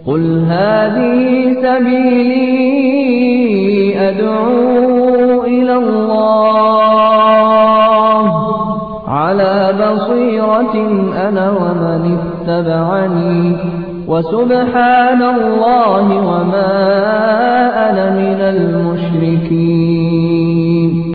قل هذه سبيلي أدعو إلى الله على بصيرة أنا ومن اتبعني وسبحان الله وما أنا من المشركين.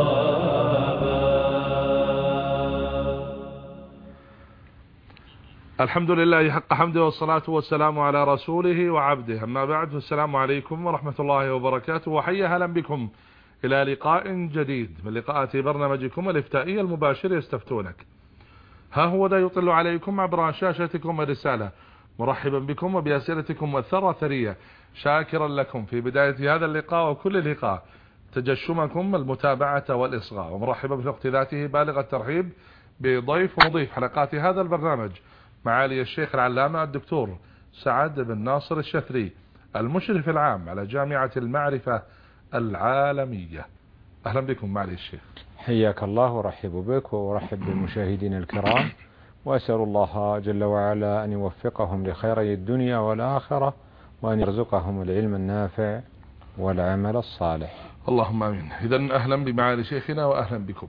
الحمد لله حق حمده والصلاة والسلام على رسوله وعبده، أما بعد، فالسلام عليكم ورحمة الله وبركاته، وحيا هلا بكم إلى لقاء جديد من لقاءات برنامجكم الإفتائي المباشر يستفتونك. ها هو ذا يطل عليكم عبر شاشتكم الرسالة، مرحبا بكم وبأسئلتكم والثرية، شاكرا لكم في بداية هذا اللقاء وكل لقاء تجشمكم المتابعة والإصغاء، ومرحبا بالوقت ذاته بالغ الترحيب بضيف ومضيف حلقات هذا البرنامج معالي الشيخ العلامة الدكتور سعد بن ناصر الشثري، المشرف العام على جامعة المعرفة العالمية. أهلا بكم معالي الشيخ. حياك الله ورحب بك ورحب بالمشاهدين الكرام، وأسأل الله جل وعلا أن يوفقهم لخيري الدنيا والآخرة، وأن يرزقهم العلم النافع والعمل الصالح. اللهم آمين. إذن أهلا بمعالي شيخنا وأهلا بكم.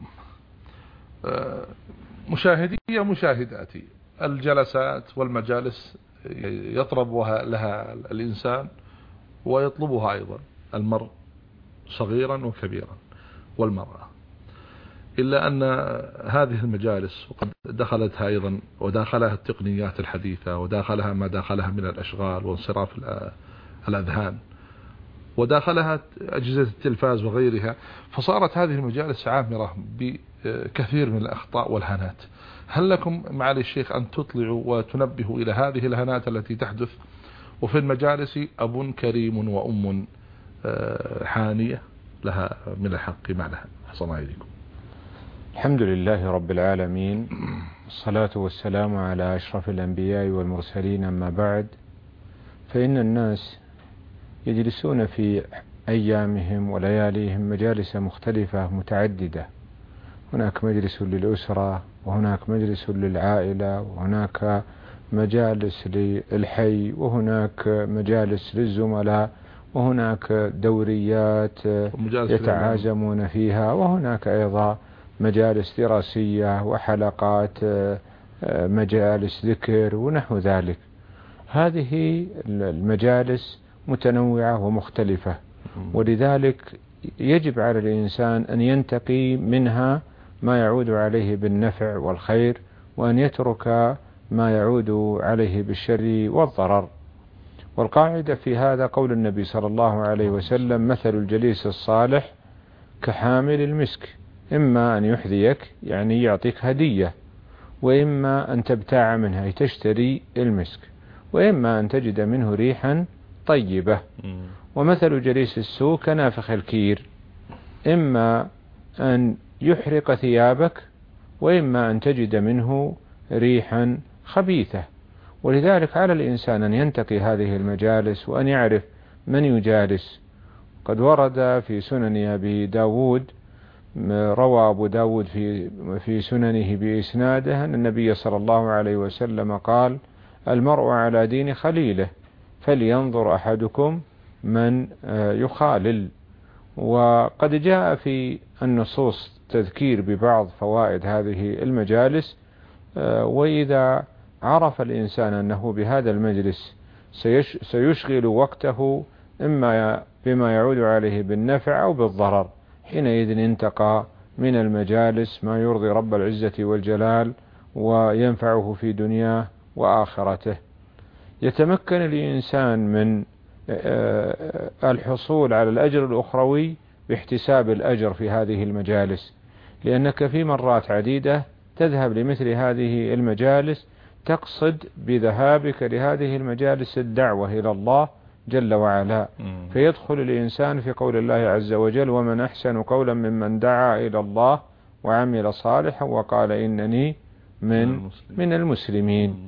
مشاهدي ومشاهداتي، الجلسات والمجالس يطلبها لها الإنسان ويطلبها أيضا المرء صغيرا وكبيرا والمرأة، إلا أن هذه المجالس وقد دخلتها أيضا وداخلها التقنيات الحديثة، وداخلها ما داخلها من الأشغال وانصراف الأذهان، وداخلها أجهزة التلفاز وغيرها، فصارت هذه المجالس عامرة بكثير من الأخطاء والهنات. هل لكم معالي الشيخ أن تطلعوا وتنبهوا إلى هذه الهنات التي تحدث؟ وفي المجالس أب كريم وأم حانية لها من الحق ما لها. حسن عليكم. الحمد لله رب العالمين، الصلاة والسلام على أشرف الأنبياء والمرسلين، أما بعد، فإن الناس يجلسون في أيامهم ولياليهم مجالس مختلفة متعددة. هناك مجلس للأسرة، وهناك مجلس للعائلة، وهناك مجالس للحي، وهناك مجالس للزملاء، وهناك دوريات يتعازمون فيها، وهناك أيضا مجالس دراسية وحلقات مجالس ذكر ونحو ذلك. هذه المجالس متنوعة ومختلفة، ولذلك يجب على الإنسان أن ينتقي منها ما يعود عليه بالنفع والخير، وأن يترك ما يعود عليه بالشر والضرر. والقاعدة في هذا قول النبي صلى الله عليه وسلم: مثل الجليس الصالح كحامل المسك، إما أن يحذيك يعني يعطيك هدية، وإما أن تبتاع منها تشتري المسك، وإما أن تجد منه ريحا طيبة. ومثل جليس السوء كنافخ الكير، إما أن يحرق ثيابك، وإما أن تجد منه ريحا خبيثة. ولذلك على الإنسان أن ينتقي هذه المجالس وأن يعرف من يجالس. قد ورد في سنن أبي داود، روى أبو داود في سننه بإسناده أن النبي صلى الله عليه وسلم قال: المرء على دين خليله، فلينظر أحدكم من يخالل. وقد جاء في النصوص تذكير ببعض فوائد هذه المجالس، وإذا عرف الإنسان أنه بهذا المجلس سيشغل وقته إما بما يعود عليه بالنفع أو بالضرر، حينئذ انتقى من المجالس ما يرضي رب العزة والجلال وينفعه في دنياه وآخرته. يتمكن الإنسان من الحصول على الأجر الأخروي باحتساب الأجر في هذه المجالس، لأنك في مرات عديدة تذهب لمثل هذه المجالس تقصد بذهابك لهذه المجالس الدعوة إلى الله جل وعلا، فيدخل الإنسان في قول الله عز وجل: ومن أحسن قولا ممن دعا إلى الله وعمل صالحا وقال إنني من المسلمين.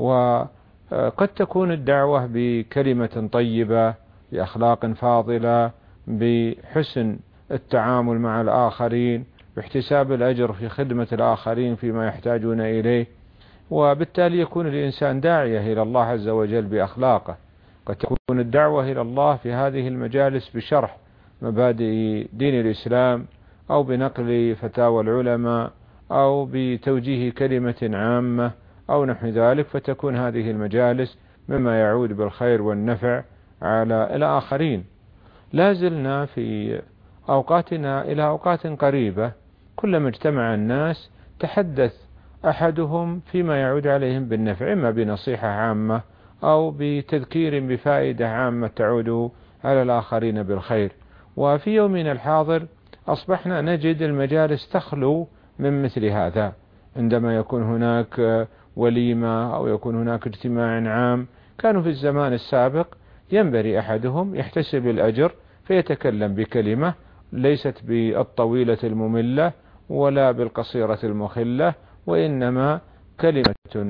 وقد تكون الدعوة بكلمة طيبة، بأخلاق فاضلة، بحسن التعامل مع الآخرين، باحتساب الأجر في خدمة الآخرين فيما يحتاجون إليه، وبالتالي يكون الإنسان داعية إلى الله عز وجل بأخلاقه. قد تكون الدعوة إلى الله في هذه المجالس بشرح مبادئ دين الإسلام، أو بنقل فتاوى العلماء، أو بتوجيه كلمة عامة أو نحو ذلك، فتكون هذه المجالس مما يعود بالخير والنفع على الآخرين. لا زلنا في أوقاتنا إلى أوقات قريبة كلما اجتمع الناس تحدث أحدهم فيما يعود عليهم بالنفع، إما بنصيحة عامة أو بتذكير بفائدة عامة تعود على الآخرين بالخير. وفي يومنا الحاضر أصبحنا نجد المجالس تخلو من مثل هذا، عندما يكون هناك وليمة أو يكون هناك اجتماع عام. كانوا في الزمان السابق ينبري أحدهم يحتسب الأجر فيتكلم بكلمة ليست بالطويلة المملة ولا بالقصيرة المخلة، وإنما كلمة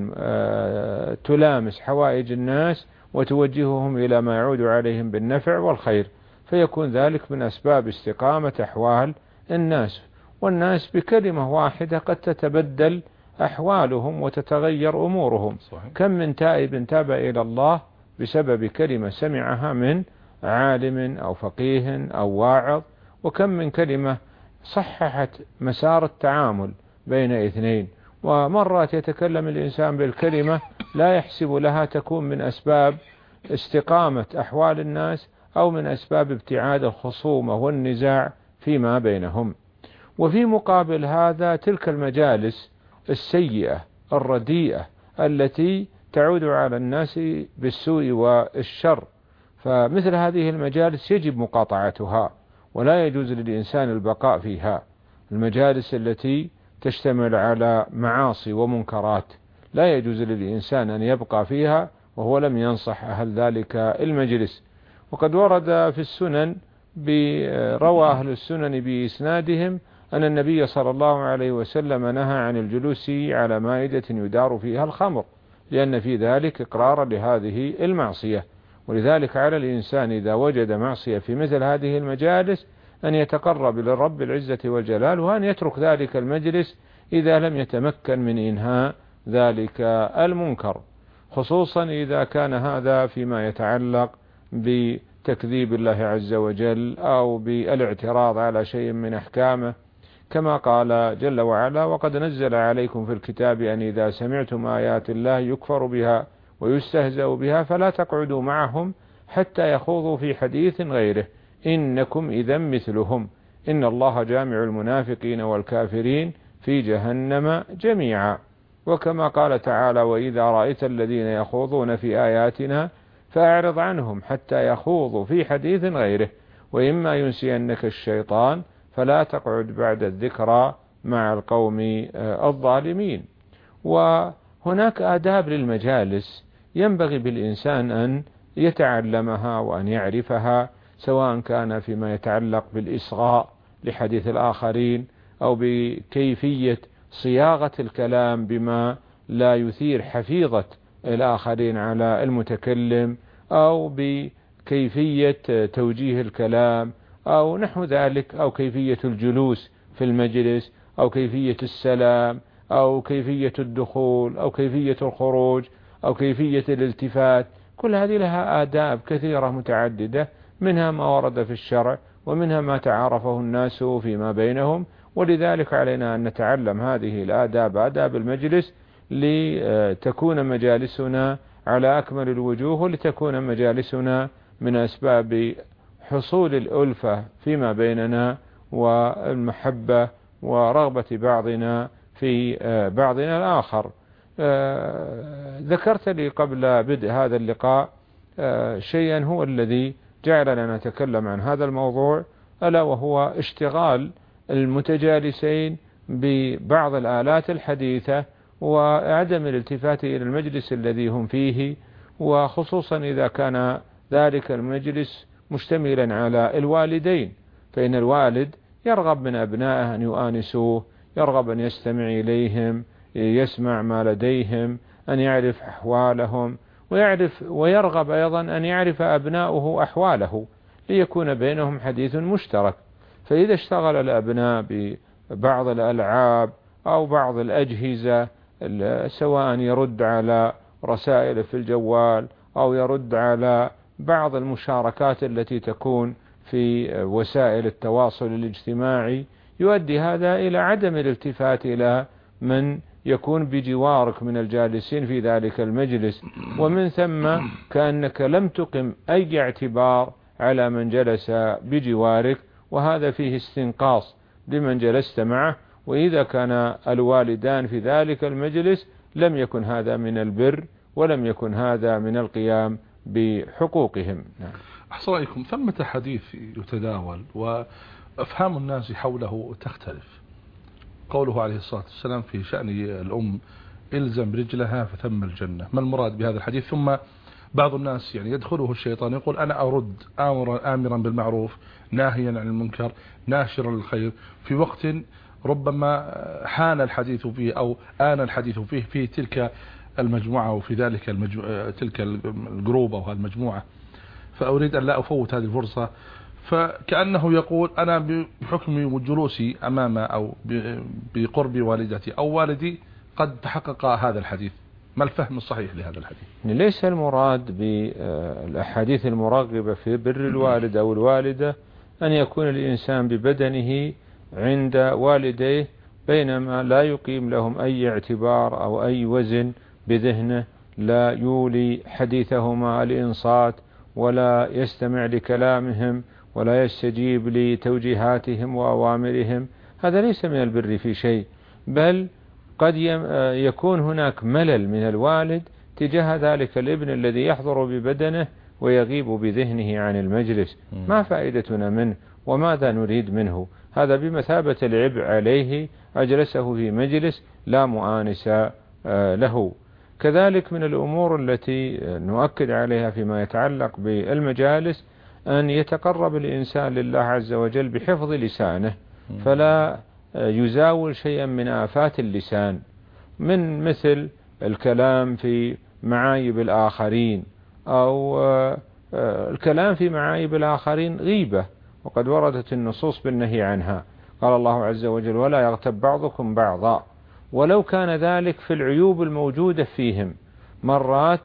تلامس حوائج الناس وتوجههم إلى ما يعود عليهم بالنفع والخير، فيكون ذلك من أسباب استقامة أحوال الناس. والناس بكلمة واحدة قد تتبدل أحوالهم وتتغير أمورهم. صحيح. كم من تائب تاب إلى الله بسبب كلمة سمعها من عالم أو فقيه أو واعظ، وكم من كلمة صححت مسار التعامل بين اثنين. ومرات يتكلم الإنسان بالكلمة لا يحسب لها تكون من أسباب استقامة أحوال الناس أو من أسباب ابتعاد الخصومة والنزاع فيما بينهم. وفي مقابل هذا تلك المجالس السيئة الرديئة التي تعود على الناس بالسوء والشر، فمثل هذه المجالس يجب مقاطعتها ولا يجوز للإنسان البقاء فيها. المجالس التي تشتمل على معاصي ومنكرات لا يجوز للإنسان أن يبقى فيها وهو لم ينصح أهل ذلك المجلس. وقد ورد في السنن روى أهل السنن بإسنادهم أن النبي صلى الله عليه وسلم نهى عن الجلوس على مائدة يدار فيها الخمر، لأن في ذلك إقرارا لهذه المعصية. ولذلك على الإنسان إذا وجد معصية في مثل هذه المجالس أن يتقرب للرب العزة والجلال، وأن يترك ذلك المجلس إذا لم يتمكن من إنهاء ذلك المنكر، خصوصا إذا كان هذا فيما يتعلق بتكذيب الله عز وجل أو بالاعتراض على شيء من أحكامه، كما قال جل وعلا: وقد نزل عليكم في الكتاب أن إذا سمعتم آيات الله يكفر بها ويستهزأ بها فلا تقعدوا معهم حتى يخوضوا في حديث غيره إنكم إذا مثلهم إن الله جامع المنافقين والكافرين في جهنم جميعا. وكما قال تعالى: وإذا رأيت الذين يخوضون في آياتنا فأعرض عنهم حتى يخوضوا في حديث غيره وإما ينسينك الشيطان فلا تقعد بعد الذكرى مع القوم الظالمين. وهناك آداب للمجالس ينبغي بالإنسان أن يتعلمها وأن يعرفها، سواء كان فيما يتعلق بالإصغاء لحديث الآخرين أو بكيفية صياغة الكلام بما لا يثير حفيظة الآخرين على المتكلم، أو بكيفية توجيه الكلام أو نحو ذلك، أو كيفية الجلوس في المجلس، أو كيفية السلام، أو كيفية الدخول، أو كيفية الخروج، أو كيفية الالتفات. كل هذه لها آداب كثيرة متعددة، منها ما ورد في الشرع ومنها ما تعارفه الناس فيما بينهم. ولذلك علينا أن نتعلم هذه الآداب، آداب المجلس، لتكون مجالسنا على أكمل الوجوه، ولتكون مجالسنا من أسباب حصول الألفة فيما بيننا والمحبة ورغبة بعضنا في بعضنا الآخر. ذكرت لي قبل بدء هذا اللقاء شيئا هو الذي جعلنا نتكلم عن هذا الموضوع، ألا وهو اشتغال المتجالسين ببعض الآلات الحديثة وعدم الالتفات إلى المجلس الذي هم فيه، وخصوصا إذا كان ذلك المجلس مشتملا على الوالدين، فإن الوالد يرغب من أبنائه أن يؤانسوه، يرغب أن يستمع إليهم، يسمع ما لديهم، أن يعرف أحوالهم، ويرغب أيضا أن يعرف أبناؤه أحواله ليكون بينهم حديث مشترك. فإذا اشتغل الأبناء ببعض الألعاب أو بعض الأجهزة، سواء يرد على رسائل في الجوال أو يرد على بعض المشاركات التي تكون في وسائل التواصل الاجتماعي يؤدي هذا إلى عدم الالتفات إلى من يكون بجوارك من الجالسين في ذلك المجلس، ومن ثم كأنك لم تقم أي اعتبار على من جلس بجوارك، وهذا فيه استنقاص لمن جلست معه. وإذا كان الوالدان في ذلك المجلس لم يكن هذا من البر، ولم يكن هذا من القيام بحقوقهم. أحسن رأيكم، ثمة حديث يتداول وأفهام الناس حوله تختلف. قوله عليه الصلاة والسلام في شأن الأم إلزم رجلها فثم الجنة، ما المراد بهذا الحديث؟ ثم بعض الناس يعني يدخله الشيطان يقول أنا أرد آمرا بالمعروف ناهيا عن المنكر ناشرا للخير، في وقت ربما حان الحديث فيه أو آن الحديث فيه في تلك المجموعة وفي ذلك تلك الجروب أو المجموعة، فأريد أن لا أفوت هذه الفرصة. فكأنه يقول أنا بحكم جلوسي أمام أو بقرب والدتي أو والدي قد تحقق هذا الحديث. ما الفهم الصحيح لهذا الحديث؟ ليس المراد بالأحاديث المرغبة في بر الوالد أو الوالدة أن يكون الإنسان ببدنه عند والديه بينما لا يقيم لهم أي اعتبار أو أي وزن بذهنه، لا يولي حديثهما الإنصات ولا يستمع لكلامهم ولا يستجيب لتوجيهاتهم وأوامرهم. هذا ليس من البر في شيء، بل قد يكون هناك ملل من الوالد تجاه ذلك الابن الذي يحضر ببدنه ويغيب بذهنه عن المجلس. ما فائدتنا منه وماذا نريد منه؟ هذا بمثابة العبء عليه، أجلسه في مجلس لا مؤانس له. كذلك من الأمور التي نؤكد عليها فيما يتعلق بالمجالس أن يتقرب الإنسان لله عز وجل بحفظ لسانه، فلا يزاول شيئا من آفات اللسان، من مثل الكلام في معايب الآخرين أو الكلام في معايب الآخرين غيبة، وقد وردت النصوص بالنهي عنها. قال الله عز وجل ولا يغتب بعضكم بعضا، ولو كان ذلك في العيوب الموجودة فيهم. مرات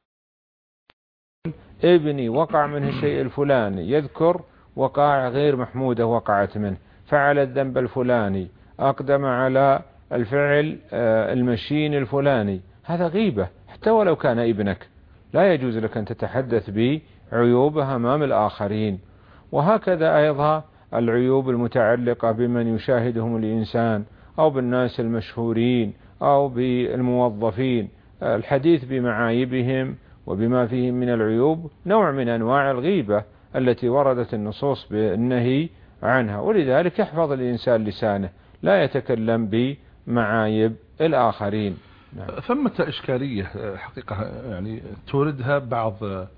ابني وقع منه الشيء الفلاني، يذكر وقائع غير محمودة وقعت منه، فعل الذنب الفلاني، أقدم على الفعل المشين الفلاني، هذا غيبة حتى ولو كان ابنك، لا يجوز لك أن تتحدث بعيوبها أمام الآخرين. وهكذا أيضا العيوب المتعلقة بمن يشاهدهم الإنسان أو بالناس المشهورين أو بالموظفين، الحديث بمعايبهم وبما فيهم من العيوب نوع من أنواع الغيبة التي وردت النصوص بالنهي عنها. ولذلك يحفظ الإنسان لسانه، لا يتكلم بمعايب الآخرين. ثمة إشكالية حقيقة يعني توردها بعض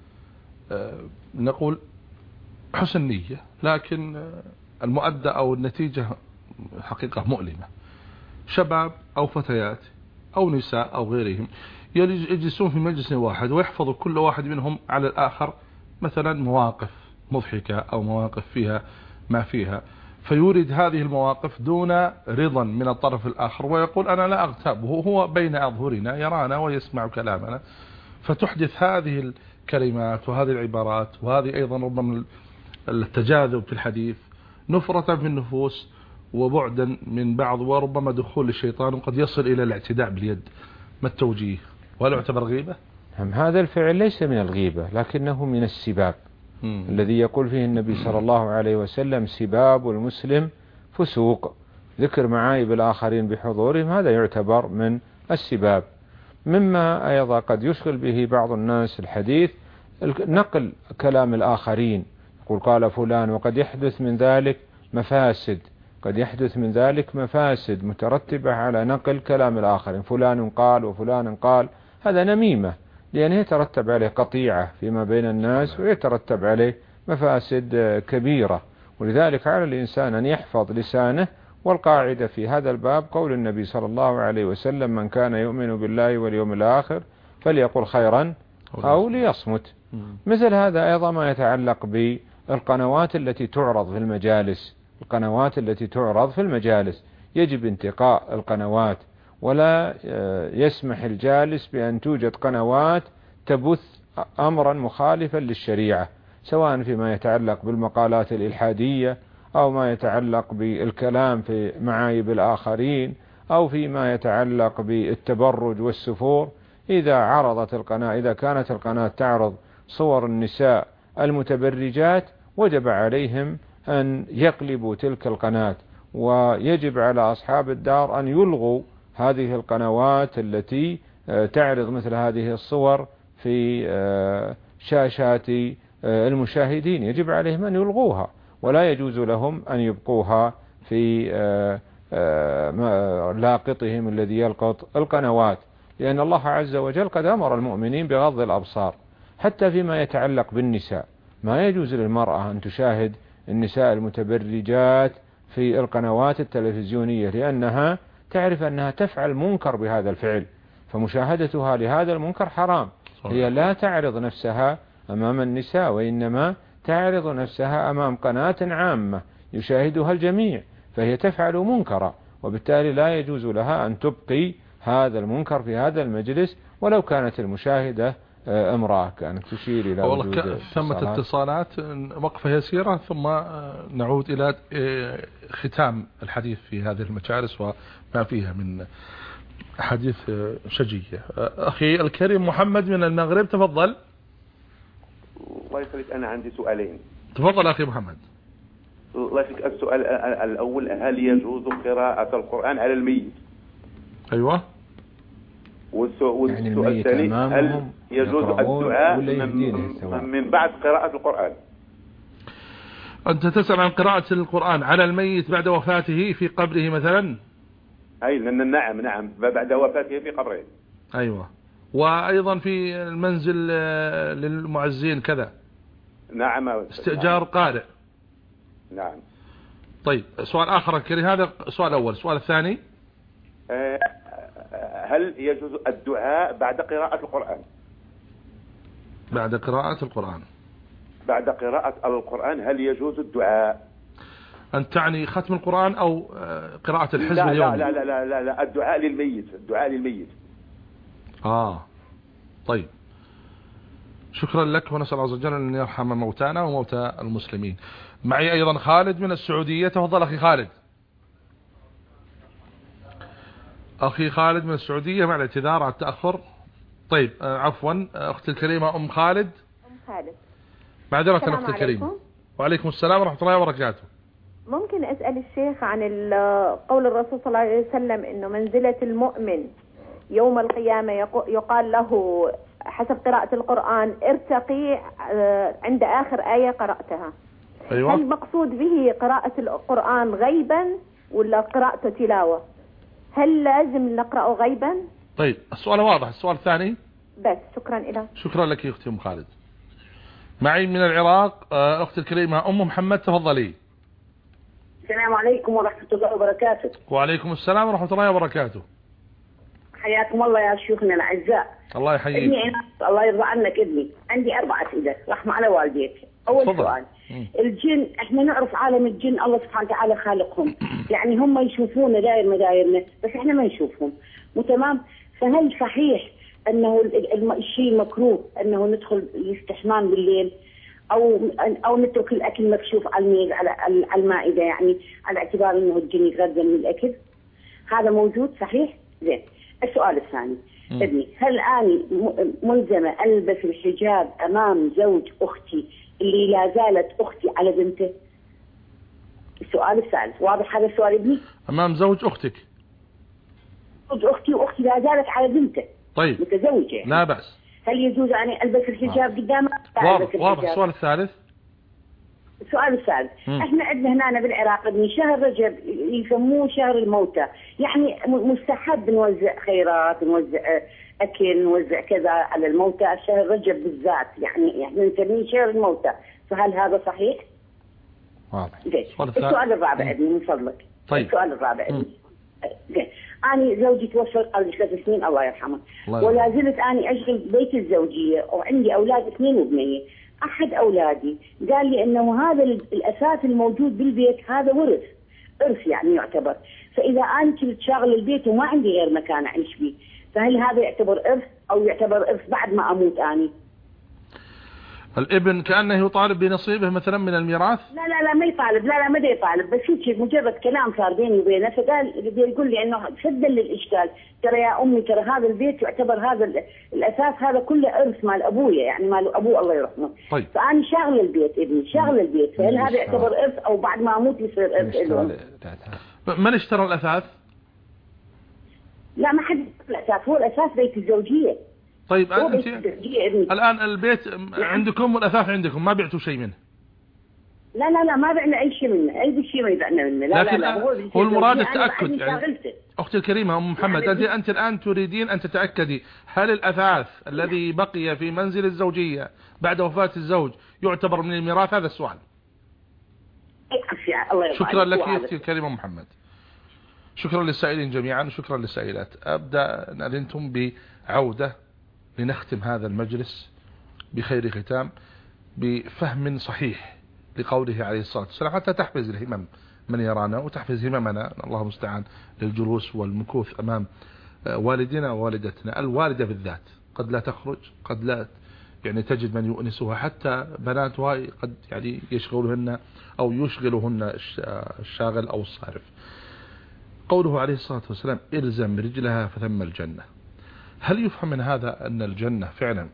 نقول حسن نية، لكن المؤدى أو النتيجة حقيقة مؤلمة. شباب أو فتيات أو نساء أو غيرهم يجلسون في مجلس واحد ويحفظ كل واحد منهم على الآخر مثلا مواقف مضحكة أو مواقف فيها ما فيها، فيورد هذه المواقف دون رضا من الطرف الآخر ويقول أنا لا أغتابه، هو بين أظهرنا يرانا ويسمع كلامنا، فتحدث هذه الكلمات وهذه العبارات وهذه أيضا ربما التجاذب في الحديث نفرة في النفوس وبعدا من بعض، وربما دخول الشيطان وقد يصل إلى الاعتداء باليد. ما التوجيه؟ وهل يعتبر غيبة؟ هذا الفعل ليس من الغيبة لكنه من السباب الذي يقول فيه النبي صلى الله عليه وسلم سباب المسلم فسوق. ذكر معايب الآخرين بحضورهم هذا يعتبر من السباب. مما أيضا قد يشغل به بعض الناس الحديث نقل كلام الآخرين، يقول قال فلان، وقد يحدث من ذلك مفاسد، قد يحدث من ذلك مفاسد مترتبة على نقل كلام الآخرين، فلان قال وفلان قال، هذا نميمة لأنه يترتب عليه قطيعة فيما بين الناس ويترتب عليه مفاسد كبيرة. ولذلك على الإنسان أن يحفظ لسانه، والقاعدة في هذا الباب قول النبي صلى الله عليه وسلم من كان يؤمن بالله واليوم الآخر فليقل خيرا أو ليصمت. مثل هذا أيضا ما يتعلق بالقنوات التي تعرض في المجالس، القنوات التي تعرض في المجالس يجب انتقاء القنوات، ولا يسمح الجالس بأن توجد قنوات تبث أمرا مخالفا للشريعة. سواء فيما يتعلق بالمقالات الإلحادية أو ما يتعلق بالكلام في معايب الآخرين أو فيما يتعلق بالتبرج والسفور. إذا كانت القناة تعرض صور النساء المتبرجات وجب عليهم أن يقلبوا تلك القناة، ويجب على أصحاب الدار أن يلغوا هذه القنوات التي تعرض مثل هذه الصور في شاشات المشاهدين. يجب عليهم أن يلغوها، ولا يجوز لهم أن يبقوها في لاقطهم الذي يلقط القنوات، لأن الله عز وجل قد أمر المؤمنين بغض الأبصار. حتى فيما يتعلق بالنساء ما يجوز للمرأة أن تشاهد النساء المتبرجات في القنوات التلفزيونية، لأنها تعرف أنها تفعل منكر بهذا الفعل، فمشاهدتها لهذا المنكر حرام. هي لا تعرض نفسها أمام النساء، وإنما تعرض نفسها أمام قناة عامة يشاهدها الجميع، فهي تفعل منكرا، وبالتالي لا يجوز لها أن تبقي هذا المنكر في هذا المجلس ولو كانت المشاهدة امرأة. كانت تشير إلى والله ثمة اتصالات، وقفة يسيرة ثم نعود إلى ختام الحديث في هذه المجالس وما فيها من حديث شجية. أخي الكريم محمد من المغرب، تفضل. الله يسلمك، أنا عندي سؤالين. تفضل أخي محمد. الله يسلمك، السؤال الأول: هل يجوز قراءة القرآن على الميت؟ أيوة. والسؤال الثاني: هل يجوز الدعاء من بعد قراءة القرآن؟ أنت تسأل عن قراءة القرآن على الميت بعد وفاته في قبره مثلا؟ أي نعم بعد وفاته في قبره. أيوة. وأيضا في المنزل للمعزين كذا. نعم. استئجار قارئ. نعم. طيب، سؤال آخر كريم، هذا السؤال الأول. السؤال الثاني: هل يجوز الدعاء بعد قراءة القرآن؟ بعد قراءة القرآن. بعد قراءة القرآن هل يجوز الدعاء؟ أنت تعني ختم القرآن أو قراءة الحزب لا اليومي؟ لا لا لا لا لا، الدعاء للميت. طيب، شكرا لك، ونسأل الله عز وجل أن يرحم موتانا وموتى المسلمين. معي أيضا خالد من السعودية، تفضل أخي خالد. أخي خالد من السعودية، مع الاعتذار على التأخر. طيب، عفوا أختي الكريمة أم خالد. معذرة أختي الكريمة. وعليكم السلام ورحمة الله وبركاته. ممكن أسأل الشيخ عن قول الرسول صلى الله عليه وسلم إنه منزلة المؤمن يوم القيامة يقال له حسب قراءة القرآن ارتقي عند آخر آية قرأتها. أيوة. هل مقصود به قراءة القرآن غيبا ولا قراءته تلاوة؟ هل لازم نقرأه غيبا؟ طيب، السؤال واضح. السؤال الثاني بس. شكرا لك. شكرا لك يا أختي أم خالد. معي من العراق أختي الكريمة أم محمد، تفضلي. السلام عليكم ورحمة الله وبركاته. وعليكم السلام ورحمة الله وبركاته. حياكم الله يا شيوخنا الأعزاء. الله يحييك. ابني الله يرضى عنك ابني، عندي 4 أسئلة رحمة على والديك. أول فضل. سؤال: الجن، احنا نعرف عالم الجن الله سبحانه وتعالى خالقهم، يعني هم يشوفونا داير مدايرنا بس احنا ما نشوفهم، مو تمام؟ فهل صحيح انه الشيء مكروه انه ندخل الاستحمام بالليل او نترك الاكل مكشوف على المائدة، يعني على اعتبار انه الجن يتغذى من الاكل؟ هذا موجود صحيح؟ زين. السؤال الثاني: ابني، هل أنا ملزمة ألبس الحجاب أمام زوج أختي اللي لا زالت أختي على بنته؟ السؤال الثالث، واضح هذا السؤال ابني؟ أمام زوج أختك؟ زوج أختي وأختي لا زالت على بنته. طيب، متزوجة يعني. لا بأس. هل يجوز أن ألبس الحجاب قدامها؟ واضح. السؤال الثالث. السؤال الثالث: احنا عندنا هنا بالعراق ابني شهر رجب يسموه شهر الموتى، يعني مستحب نوزع خيرات، نوزع اكل، نوزع كذا على الموتى، شهر رجب بالذات يعني احنا نسميه شهر الموتى، فهل هذا صحيح؟ واضح. السؤال الرابع ابني من فضلك. طيب. السؤال الرابع ابني. زين. أنا زوجي توفى قبل 3 سنين الله يرحمه، ولا زلت أنا أشغل بيت الزوجية وعندي أولاد 2 وبنية. أحد أولادي قال لي أنه هذا الأساس الموجود بالبيت هذا إرث يعني يعتبر، فإذا أنا كنت شاغل البيت وما عندي غير مكان أعيش فيه، فهل هذا يعتبر إرث أو يعتبر إرث بعد ما أموت أنا؟ الابن كأنه يطالب بنصيبه مثلا من الميراث؟ لا ما يطالب، لا ما يطالب، بس هيك مجرد كلام صار بيني وبينه، فقال يقول لي انه سدا للاشكال، ترى يا امي ترى هذا البيت يعتبر هذا الاساس هذا كله ارث مال ابويا، يعني مال ابوه الله يرحمه. طيب. فانا شاغله البيت ابني، شاغله البيت، فهل هذا يعتبر ارث او بعد ما اموت يصير ارث لهم؟ من اشترى الاثاث؟ لا ما حد الاساس، هو الاساس بيت الزوجيه. طيب انت الان البيت عندكم والاثاث عندكم، ما بعتوا شيء منه؟ لا ما بعنا اي شيء منه، اي شيء ما يبعنا منه. لا هو المراد التاكد يعني. اختي الكريمه ام محمد، انت الان تريدين ان تتاكدي هل الاثاث الذي بقي في منزل الزوجيه بعد وفاه الزوج يعتبر من الميراث؟ هذا السؤال. شكرا لك يا اختي الكريمه ام محمد. شكرا للسائلين جميعا وشكرا للسائلات. ابدا ان انتم بعوده لنختم هذا المجلس بخير ختام بفهم صحيح لقوله عليه الصلاة والسلام، حتى تحفز الهمم من يرانا وتحفز هممنا، الله المستعان، للجلوس والمكوث أمام والدنا ووالدتنا. الوالدة بالذات قد لا تخرج، قد لا يعني تجد من يؤنسها، حتى بناتها قد يعني يشغلهن أو يشغلهن الشاغل أو الصارف. قوله عليه الصلاة والسلام إلزم رجلها فثم الجنة، هل يفهم من هذا أن الجنة فعلا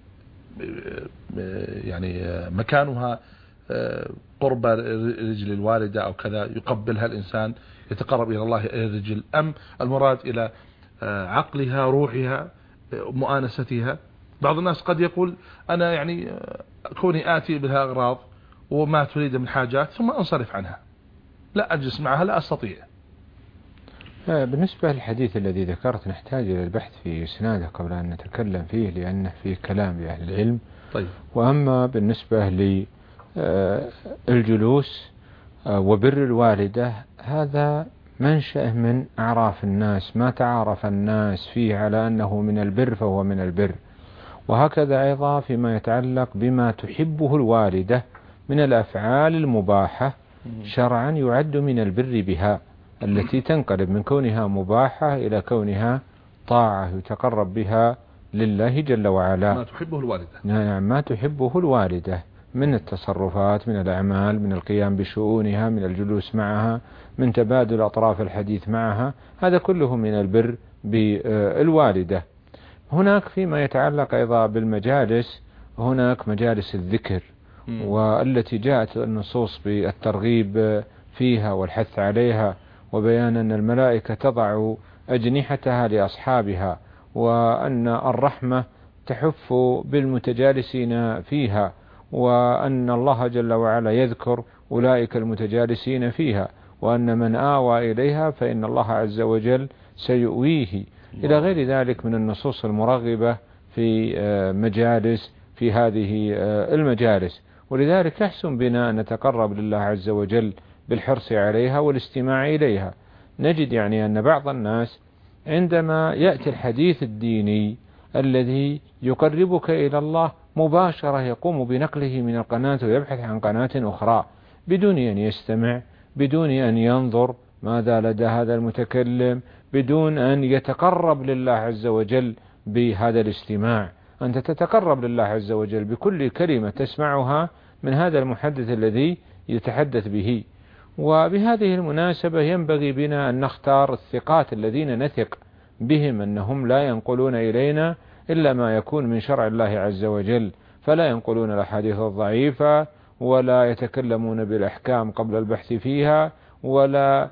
يعني مكانها قرب رجل الوالدة أو كذا يقبلها الإنسان يتقرب إلى الله الرجل، أم المراد إلى عقلها، روحها، مؤانستها؟ بعض الناس قد يقول أنا يعني كوني آتي بها أغراض وما تريد من حاجات ثم أنصرف عنها، لا أجلس معها، لا أستطيع. بالنسبة للحديث الذي ذكرت نحتاج إلى البحث في إسناده قبل أن نتكلم فيه، لأنه فيه كلام لأهل العلم. طيب. وأما بالنسبة للجلوس وبر الوالدة، هذا منشأ من أعراف الناس، ما تعارف الناس فيه على أنه من البر فهو من البر. وهكذا أيضا فيما يتعلق بما تحبه الوالدة من الأفعال المباحة شرعا يعد من البر بها، التي تنقلب من كونها مباحة إلى كونها طاعة يتقرب بها لله جل وعلا. ما تحبه الوالدة. نعم، ما تحبه الوالدة من التصرفات، من الأعمال، من القيام بشؤونها، من الجلوس معها، من تبادل أطراف الحديث معها، هذا كله من البر بالوالدة. هناك فيما يتعلق أيضا بالمجالس، هناك مجالس الذكر والتي جاءت النصوص بالترغيب فيها والحث عليها، وبيان أن الملائكة تضع أجنحتها لأصحابها، وأن الرحمة تحف بالمتجالسين فيها، وأن الله جل وعلا يذكر أولئك المتجالسين فيها، وأن من آوى إليها فإن الله عز وجل سيؤويه، إلى غير ذلك من النصوص المرغبة في مجالس في هذه المجالس. ولذلك يحسن بنا أن نتقرب لله عز وجل بالحرص عليها والاستماع إليها. نجد يعني أن بعض الناس عندما يأتي الحديث الديني الذي يقربك إلى الله مباشرة يقوم بنقله من القناة ويبحث عن قناة أخرى بدون أن يستمع، بدون أن ينظر ماذا لدى هذا المتكلم، بدون أن يتقرب لله عز وجل بهذا الاستماع. أنت تتقرب لله عز وجل بكل كلمة تسمعها من هذا المحدث الذي يتحدث به. وبهذه المناسبة ينبغي بنا أن نختار الثقات الذين نثق بهم أنهم لا ينقلون إلينا إلا ما يكون من شرع الله عز وجل، فلا ينقلون الأحاديث الضعيفة، ولا يتكلمون بالأحكام قبل البحث فيها، ولا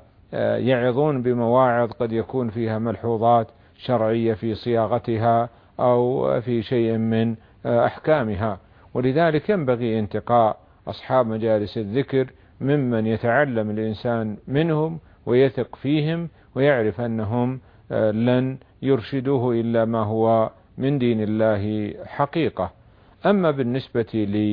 يعظون بمواعظ قد يكون فيها ملحوظات شرعية في صياغتها أو في شيء من أحكامها. ولذلك ينبغي انتقاء أصحاب مجالس الذكر ممن يتعلم الإنسان منهم ويثق فيهم ويعرف أنهم لن يرشدوه إلا ما هو من دين الله حقيقة. أما بالنسبة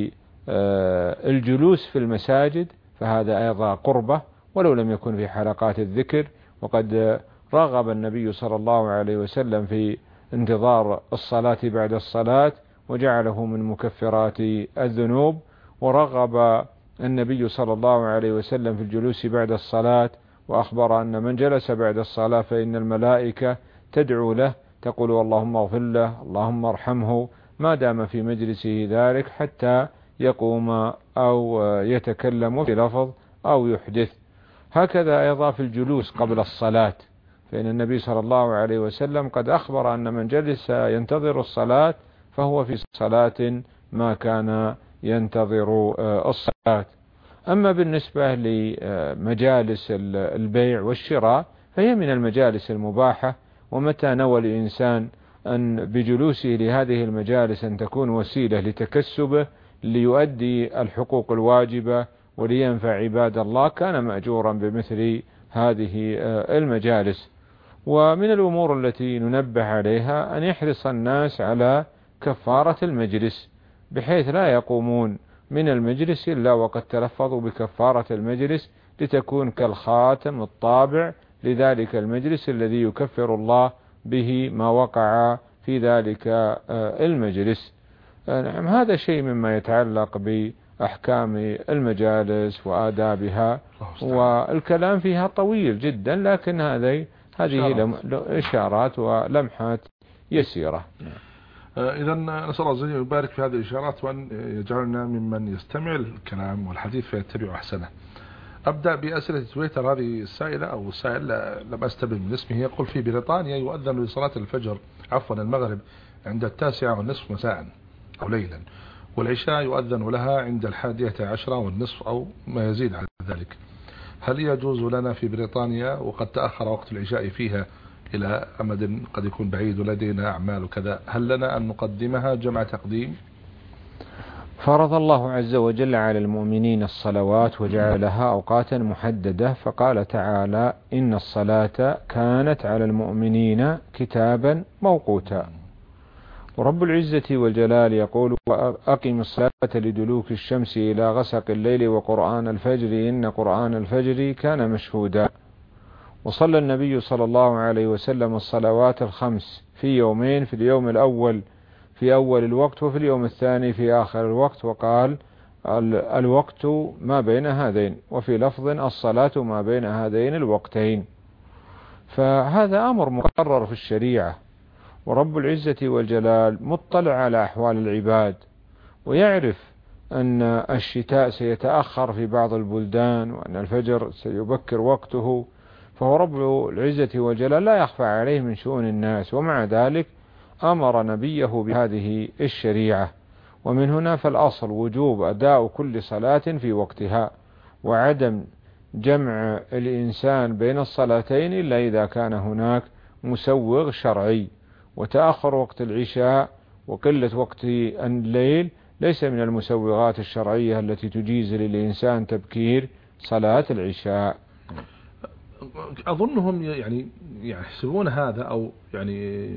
للجلوس في المساجد فهذا أيضا قربة ولو لم يكن في حلقات الذكر، وقد رغب النبي صلى الله عليه وسلم في انتظار الصلاة بعد الصلاة وجعله من مكفرات الذنوب، ورغب النبي صلى الله عليه وسلم في الجلوس بعد الصلاة، وأخبر أن من جلس بعد الصلاة فإن الملائكة تدعو له تقول اللهم اغفر له، اللهم ارحمه، ما دام في مجلسه ذلك حتى يقوم أو يتكلم في لفظ أو يحدث. هكذا أيضا في الجلوس قبل الصلاة، فإن النبي صلى الله عليه وسلم قد أخبر أن من جلس ينتظر الصلاة فهو في صلاة ما كان ينتظر الصلاة. أما بالنسبة لمجالس البيع والشراء فهي من المجالس المباحة، ومتى نوى الإنسان أن بجلوسه لهذه المجالس أن تكون وسيلة لتكسبه ليؤدي الحقوق الواجبة ولينفع عباد الله كان مأجورا بمثل هذه المجالس. ومن الأمور التي ننبه عليها أن يحرص الناس على كفارة المجلس، بحيث لا يقومون من المجلس إلا وقد تلفظوا بكفارة المجلس لتكون كالخاتم الطابع لذلك المجلس الذي يكفر الله به ما وقع في ذلك المجلس. نعم، هذا شيء مما يتعلق بأحكام المجالس وآدابها، والكلام فيها طويل جدا، لكن هذه إشارات ولمحات يسيرة. إذا نسأل الله عز وجل يبارك في هذه الإشارات وأن يجعلنا ممن يستمع الكلام والحديث فيتبع أحسنه. أبدأ بأسئلة تويتر. هذه السائلة أو السائل لم أستبن من اسمه، يقول في بريطانيا يؤذن لصلاة الفجر المغرب عند 9:30 مساء أو ليلا، والعشاء يؤذن لها عند 11:10 أو ما يزيد على ذلك. هل يجوز لنا في بريطانيا وقد تأخر وقت العشاء فيها إلى أمد قد يكون بعيد ولدينا أعمال وكذا، هل لنا أن نقدمها جمع تقديم؟ فرض الله عز وجل على المؤمنين الصلوات وجعلها أوقاتا محددة، فقال تعالى إن الصلاة كانت على المؤمنين كتابا موقوتا. ورب العزة والجلال يقول أقم الصلاة لدلوك الشمس إلى غسق الليل وقرآن الفجر إن قرآن الفجر كان مشهودا. وصلى النبي صلى الله عليه وسلم الصلوات الخمس في يومين، في اليوم الأول في أول الوقت وفي اليوم الثاني في آخر الوقت، وقال الوقت ما بين هذين، وفي لفظ الصلاة ما بين هذين الوقتين. فهذا أمر مقرر في الشريعة، ورب العزة والجلال مطلع على أحوال العباد، ويعرف أن الشتاء سيتأخر في بعض البلدان وأن الفجر سيبكر وقته، فهو رب العزة والجلال لا يخفى عليه من شؤون الناس، ومع ذلك أمر نبيه بهذه الشريعة. ومن هنا فالأصل وجوب أداء كل صلاة في وقتها، وعدم جمع الإنسان بين الصلاتين إلا إذا كان هناك مسوغ شرعي. وتأخر وقت العشاء وقلة وقت الليل ليس من المسوغات الشرعية التي تجيز للإنسان تبكير صلاة العشاء. أظنهم يعني يحسبون هذا أو يعني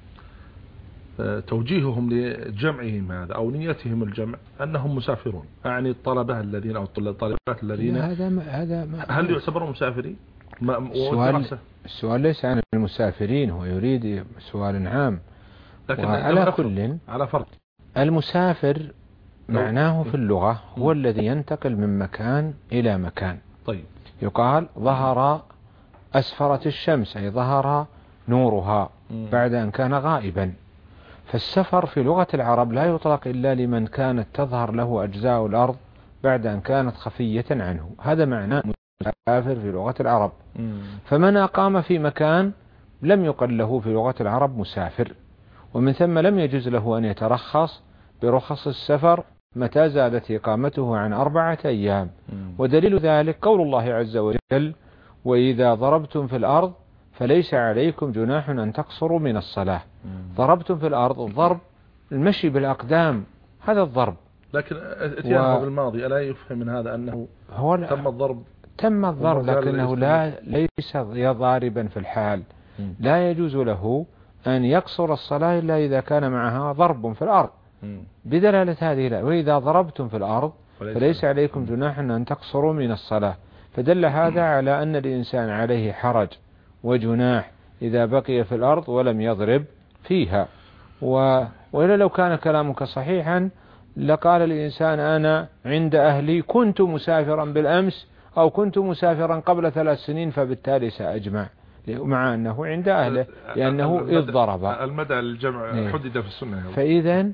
توجيههم لجمعهم هذا أو نيتهم الجمع أنهم مسافرون، يعني الطلبة الذين أو الطالبات الذين هل يعتبرون مسافرين؟ السؤال ليس عن المسافرين، هو يريد سؤال عام. لكن على كل على فرق المسافر معناه في اللغة هو الذي ينتقل من مكان إلى مكان. طيب، يقال ظهر أسفرت الشمس، أي ظهر نورها بعد أن كان غائبا. فالسفر في لغة العرب لا يطلق إلا لمن كانت تظهر له أجزاء الأرض بعد أن كانت خفية عنه، هذا معناه مسافر في لغة العرب. فمن أقام في مكان لم يقل له في لغة العرب مسافر، ومن ثم لم يجوز له أن يترخص برخص السفر متى زادت إقامته عن 4 أيام. ودليل ذلك قول الله عز وجل وإذا ضربتم في الأرض فليس عليكم جناح أن تقصروا من الصلاة. ضربتم في الأرض، الضرب المشي بالأقدام، هذا الضرب. لكن اتيانه بالماضي ألا يفهم من هذا أنه تم الضرب لكنه ليس ضاربا في الحال. لا يجوز له أن يقصر الصلاة إلا إذا كان معها ضرب في الأرض، بدلالة هذه الآية وإذا ضربتم في الأرض فليس عليكم جناح أن تقصروا من الصلاة. فدل هذا على أن الإنسان عليه حرج وجناح إذا بقي في الأرض ولم يضرب فيها. وإلا لو كان كلامك صحيحا لقال الإنسان أنا عند أهلي كنت مسافرا بالأمس أو كنت مسافرا قبل 3 سنين فبالتالي سأجمع، مع أنه عند أهله لأنه إذ ضرب. المدى الجمع حدد في السنة. فإذا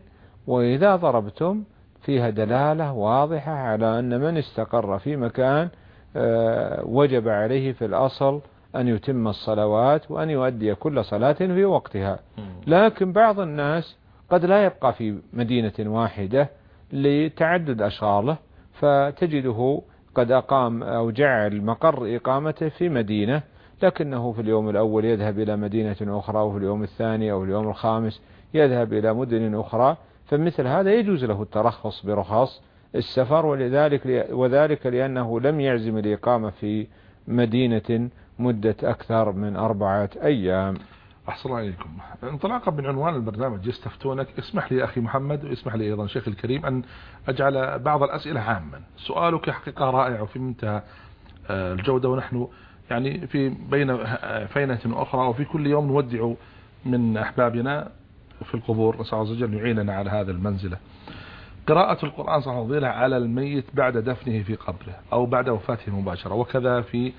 وإذا ضربتم فيها دلالة واضحة على أن من استقر في مكان وجب عليه في الأصل أن يتم الصلوات وأن يؤدي كل صلاة في وقتها. لكن بعض الناس قد لا يبقى في مدينة واحدة لتعدد أشغاله، فتجده قد أقام أو جعل مقر إقامته في مدينة، لكنه في اليوم الأول يذهب إلى مدينة أخرى، وفي اليوم الثاني أو اليوم الخامس يذهب إلى مدن أخرى. فمثل هذا يجوز له الترخص برخص السفر، وذلك لأنه لم يعزم الإقامة في مدينة مدة أكثر من 4 أيام. أحسن الله عليكم. انطلاقا من عنوان البرنامج يستفتونك، اسمح لي أخي محمد واسمح لي أيضا شيخ الكريم أن أجعل بعض الأسئلة عاما. سؤالك حقيقة رائع وفي منتهى الجودة، ونحن يعني في بين فينة أخرى، وفي كل يوم نودع من أحبابنا في القبور، نسأل الله عز وجل يعيننا على هذا المنزلة. قراءة القرآن صلى الله عليه وسلم على الميت بعد دفنه في قبره أو بعد وفاته مباشرة، وكذا في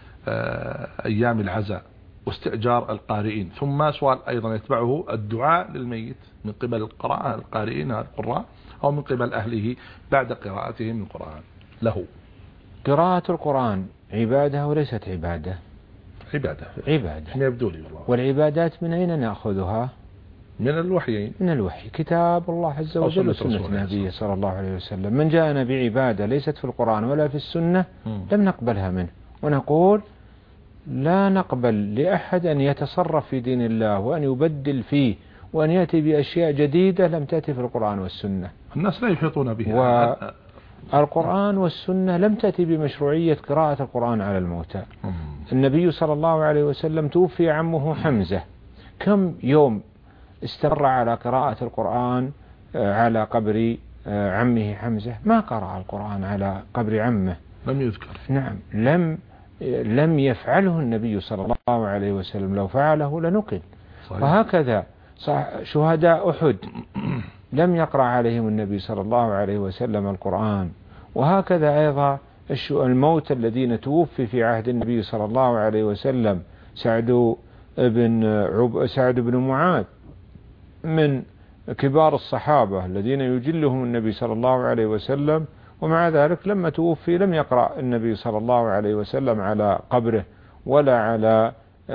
أيام العزاء، واستئجار القارئين. ثم سؤال أيضا يتبعه الدعاء للميت من قبل القارئين القراء أو من قبل أهله بعد قراءتهم القرآن له. قراءة القرآن عبادة وليست عبادة؟ عبادة. يبدو لي والله. والعبادات من أين نأخذها؟ من الوحيين، من الوحي، كتاب الله عز وجل وسنة النبي صلى الله عليه وسلم. من جاءنا بعبادة ليست في القرآن ولا في السنة لم نقبلها منه، ونقول لا نقبل لأحد أن يتصرف في دين الله وأن يبدل فيه وأن يأتي بأشياء جديدة لم تأتي في القرآن والسنة. الناس لا يحيطون بها. والقرآن والسنة لم تأتي بمشروعية قراءة القرآن على الموتى. النبي صلى الله عليه وسلم توفي عمه حمزة، كم يوم استمر على قراءة القرآن على قبر عمه حمزة؟ ما قرأ القرآن على قبر عمه، لم يذكر. نعم، لم يفعله النبي صلى الله عليه وسلم، لو فعله لنقل. صحيح. وهكذا شهداء أحد لم يقرأ عليهم النبي صلى الله عليه وسلم القرآن. وهكذا أيضا الموت الذين توفي في عهد النبي صلى الله عليه وسلم، سعد بن معاذ من كبار الصحابة الذين يجلهم النبي صلى الله عليه وسلم، ومع ذلك لما توفي لم يقرأ النبي صلى الله عليه وسلم على قبره ولا على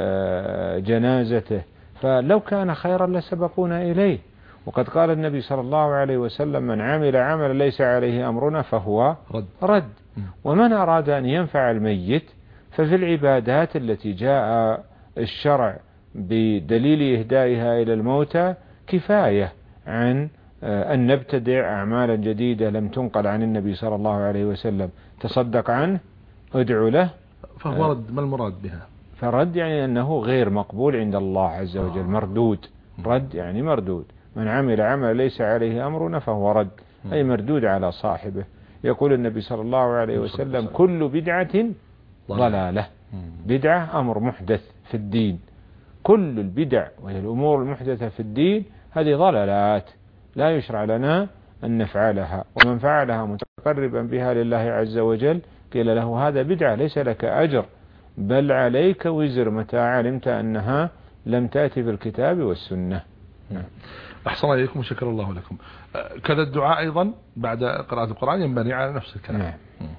جنازته، فلو كان خيرا لسبقونا إليه. وقد قال النبي صلى الله عليه وسلم: من عمل عملا ليس عليه أمرنا فهو رد. ومن أراد أن ينفع الميت ففي العبادات التي جاء الشرع بدليل إهدائها إلى الموتى كفاية عن أن نبتدع أعمالا جديدة لم تنقل عن النبي صلى الله عليه وسلم. تصدق عنه، ادعو له، فهو رد. ما المراد بها؟ فرد يعني أنه غير مقبول عند الله عز وجل، مردود. رد يعني مردود. من عمل عمل ليس عليه أمرنا فهو رد، أي مردود على صاحبه. يقول النبي صلى الله عليه وسلم: كل بدعة ضلالة. بدعة أمر محدث في الدين، كل البدع وهي الأمور المحدثة في الدين هذه ضلالات لا يشرع لنا أن نفعلها، ومن فعلها متقربا بها لله عز وجل قيل له: هذا بدعة ليس لك أجر، بل عليك وزر متى علمت أنها لم تأتي في الكتاب والسنة. أحسن إليكم وشكر الله لكم. كذا الدعاء أيضا بعد قراءة القرآن ينبني على نفس الكلام.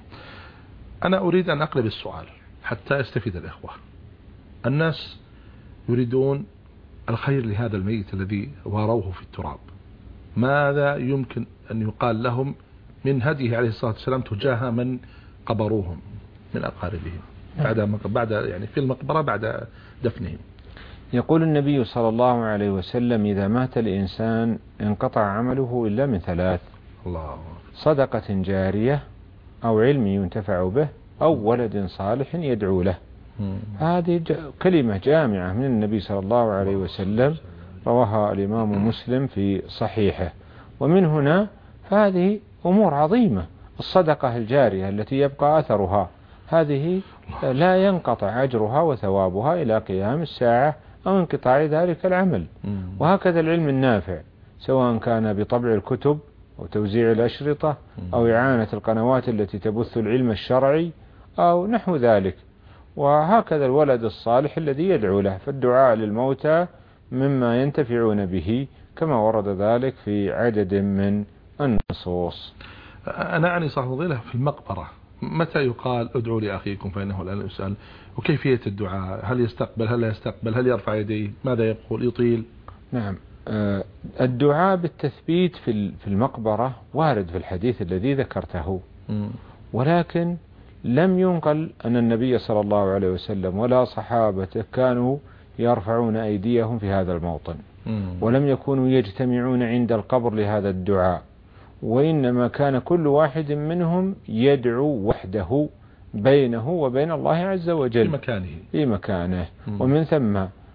أنا أريد أن أقلب السؤال حتى يستفيد الإخوة. الناس يريدون الخير لهذا الميت الذي واروه في التراب، ماذا يمكن أن يقال لهم من هديه عليه الصلاة والسلام تجاه من قبروهم من أقاربهم بعد يعني في المقبرة بعد دفنهم؟ يقول النبي صلى الله عليه وسلم: إذا مات الإنسان انقطع عمله إلا من 3: صدقة جارية، أو علم ينتفع به، أو ولد صالح يدعو له. هذه كلمة جامعة من النبي صلى الله عليه وسلم، رواها الإمام مسلم في صحيحه. ومن هنا فهذه أمور عظيمة. الصدقة الجارية التي يبقى أثرها هذه لا ينقطع أجرها وثوابها إلى قيام الساعة أو انقطاع ذلك العمل. وهكذا العلم النافع، سواء كان بطبع الكتب أو توزيع الأشرطة أو إعانة القنوات التي تبث العلم الشرعي أو نحو ذلك. وهكذا الولد الصالح الذي يدعو له، فالدعاء للموتى مما ينتفعون به كما ورد ذلك في عدد من النصوص. أنا أعني صاحب الفضيلة في المقبرة متى يقال ادعوا لأخيكم فإنه الآن يسأل، وكيفية الدعاء، هل يستقبل هل لا يستقبل، هل يرفع يديه، ماذا يقول، يطيل؟ نعم، الدعاء بالتثبيت في المقبرة وارد في الحديث الذي ذكرته، ولكن لم ينقل أن النبي صلى الله عليه وسلم ولا صحابته كانوا يرفعون أيديهم في هذا الموطن، ولم يكونوا يجتمعون عند القبر لهذا الدعاء، وإنما كان كل واحد منهم يدعو وحده بينه وبين الله عز وجل في مكانه. ومن ثم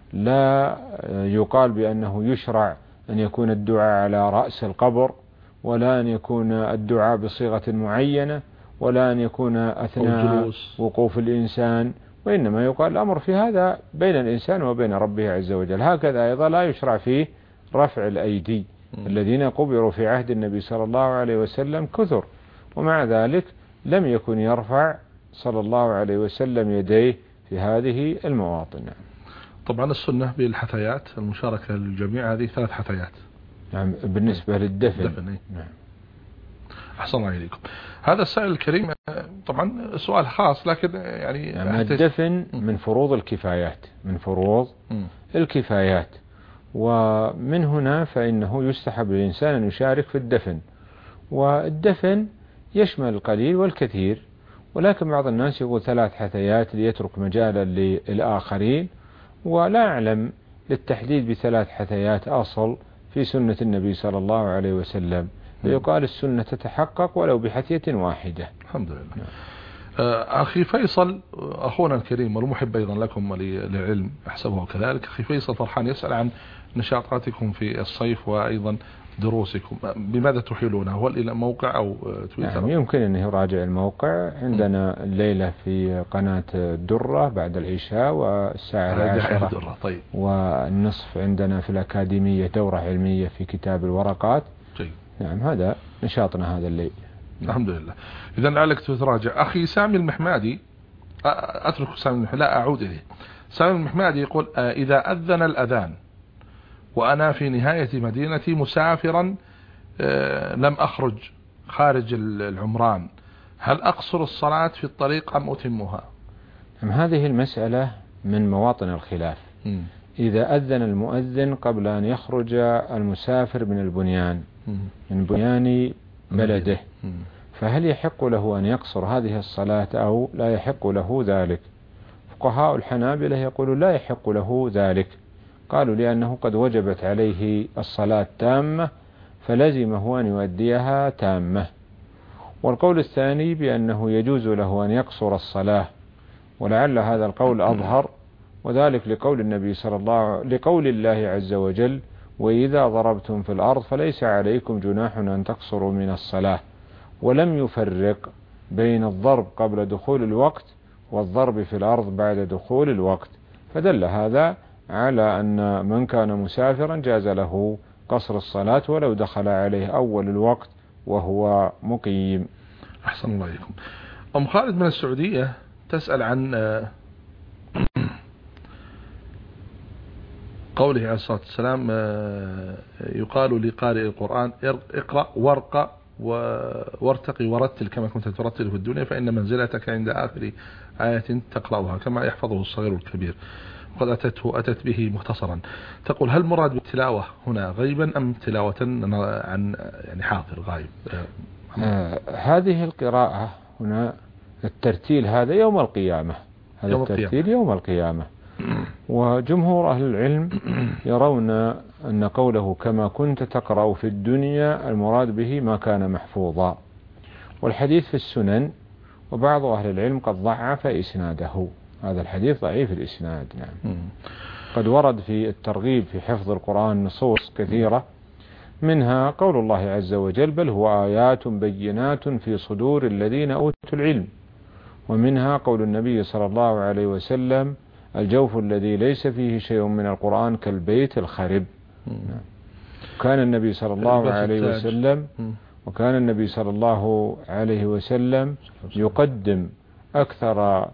لا يقال بأنه يشرع أن يكون الدعاء على رأس القبر، ولا أن يكون الدعاء بصيغة معينة، ولا أن يكون أثناء وقوف الإنسان، وإنما يقال الأمر في هذا بين الإنسان وبين ربه عز وجل. هكذا أيضا لا يشرع فيه رفع الأيدي. الذين قبروا في عهد النبي صلى الله عليه وسلم كثر، ومع ذلك لم يكن يرفع صلى الله عليه وسلم يديه في هذه المواطن. طبعا السنة بالحثيات المشاركة للجميع هذه 3 حثيات. نعم، بالنسبة للدفن. نعم. أحسن الله إليكم. هذا السائل الكريم طبعا سؤال خاص، لكن يعني الدفن من فروض الكفايات، من فروض الكفايات، ومن هنا فإنه يستحب للإنسان أن يشارك في الدفن، والدفن يشمل القليل والكثير، ولكن بعض الناس يقول 3 حثيات ليترك مجالا للآخرين، ولا أعلم للتحديد ب3 حثيات أصل في سنة النبي صلى الله عليه وسلم، فيقال السنة تتحقق ولو بحثية واحدة. الحمد لله. أخي فيصل أخونا الكريم والمحب أيضا لكم وللعلم أحسبه كذلك، أخي فيصل فرحان يسأل عن نشاطاتكم في الصيف وأيضا دروسكم، بماذا تحيلونه؟ هل إلى موقع أو تويتر؟ نعم، يمكن أن يراجع الموقع. عندنا الليلة في قناة الدرة بعد العشاء والساعة 10 طيب. والنصف عندنا في الأكاديمية دورة علمية في كتاب الورقات. طيب. نعم، هذا نشاطنا هذا الليل. الحمد لله. إذا لعلك تتراجع. أخي سامي المحمادي، أترك سامي المحمادي لا أعود إليه. سامي المحمادي يقول إذا أذن الأذان وأنا في نهاية مدينتي مسافرا لم أخرج خارج العمران، هل أقصر الصلاة في الطريق أم أتمها؟ هذه المسألة من مواطن الخلاف. إذا أذن المؤذن قبل أن يخرج المسافر من البنيان، من بنيان بلده، فهل يحق له أن يقصر هذه الصلاة أو لا يحق له ذلك؟ فقهاء الحنابلة يقولون لا يحق له ذلك، قالوا لأنه قد وجبت عليه الصلاة تامة فلزمه أن يؤديها تامة. والقول الثاني بأنه يجوز له أن يقصر الصلاة، ولعل هذا القول أظهر، وذلك لقول النبي لقول الله عز وجل وإذا ضربتم في الأرض فليس عليكم جناح أن تقصروا من الصلاة، ولم يفرق بين الضرب قبل دخول الوقت والضرب في الأرض بعد دخول الوقت، فدل هذا على أن من كان مسافرا جاز له قصر الصلاة ولو دخل عليه أول الوقت وهو مقيم. أحسن الله إليكم. أم خالد من السعودية تسأل عن قوله عليه الصلاة والسلام يقال لقارئ القرآن اقرأ وارتقي ورتل كما كنت ترتل في الدنيا فإن منزلتك عند آخر آية تقرأها كما يحفظه الصغير والكبير، وقد أتت به مختصرا. تقول هل مراد بالتلاوة هنا غيبا أم تلاوة عن يعني حاضر غايب؟ هذه القراءة هنا الترتيل هذا يوم القيامة، هذا الترتيل يوم القيامة. وجمهور أهل العلم يرون أن قوله كما كنت تقرأ في الدنيا المراد به ما كان محفوظا، والحديث في السنن، وبعض أهل العلم قد ضعف إسناده، هذا الحديث ضعيف الإسناد. نعم. قد ورد في الترغيب في حفظ القرآن نصوص كثيرة، منها قول الله عز وجل بل هو آيات بينات في صدور الذين أوتوا العلم، ومنها قول النبي صلى الله عليه وسلم الجوف الذي ليس فيه شيء من القرآن كالبيت الخرب. كان النبي صلى الله عليه وسلم يقدم أكثر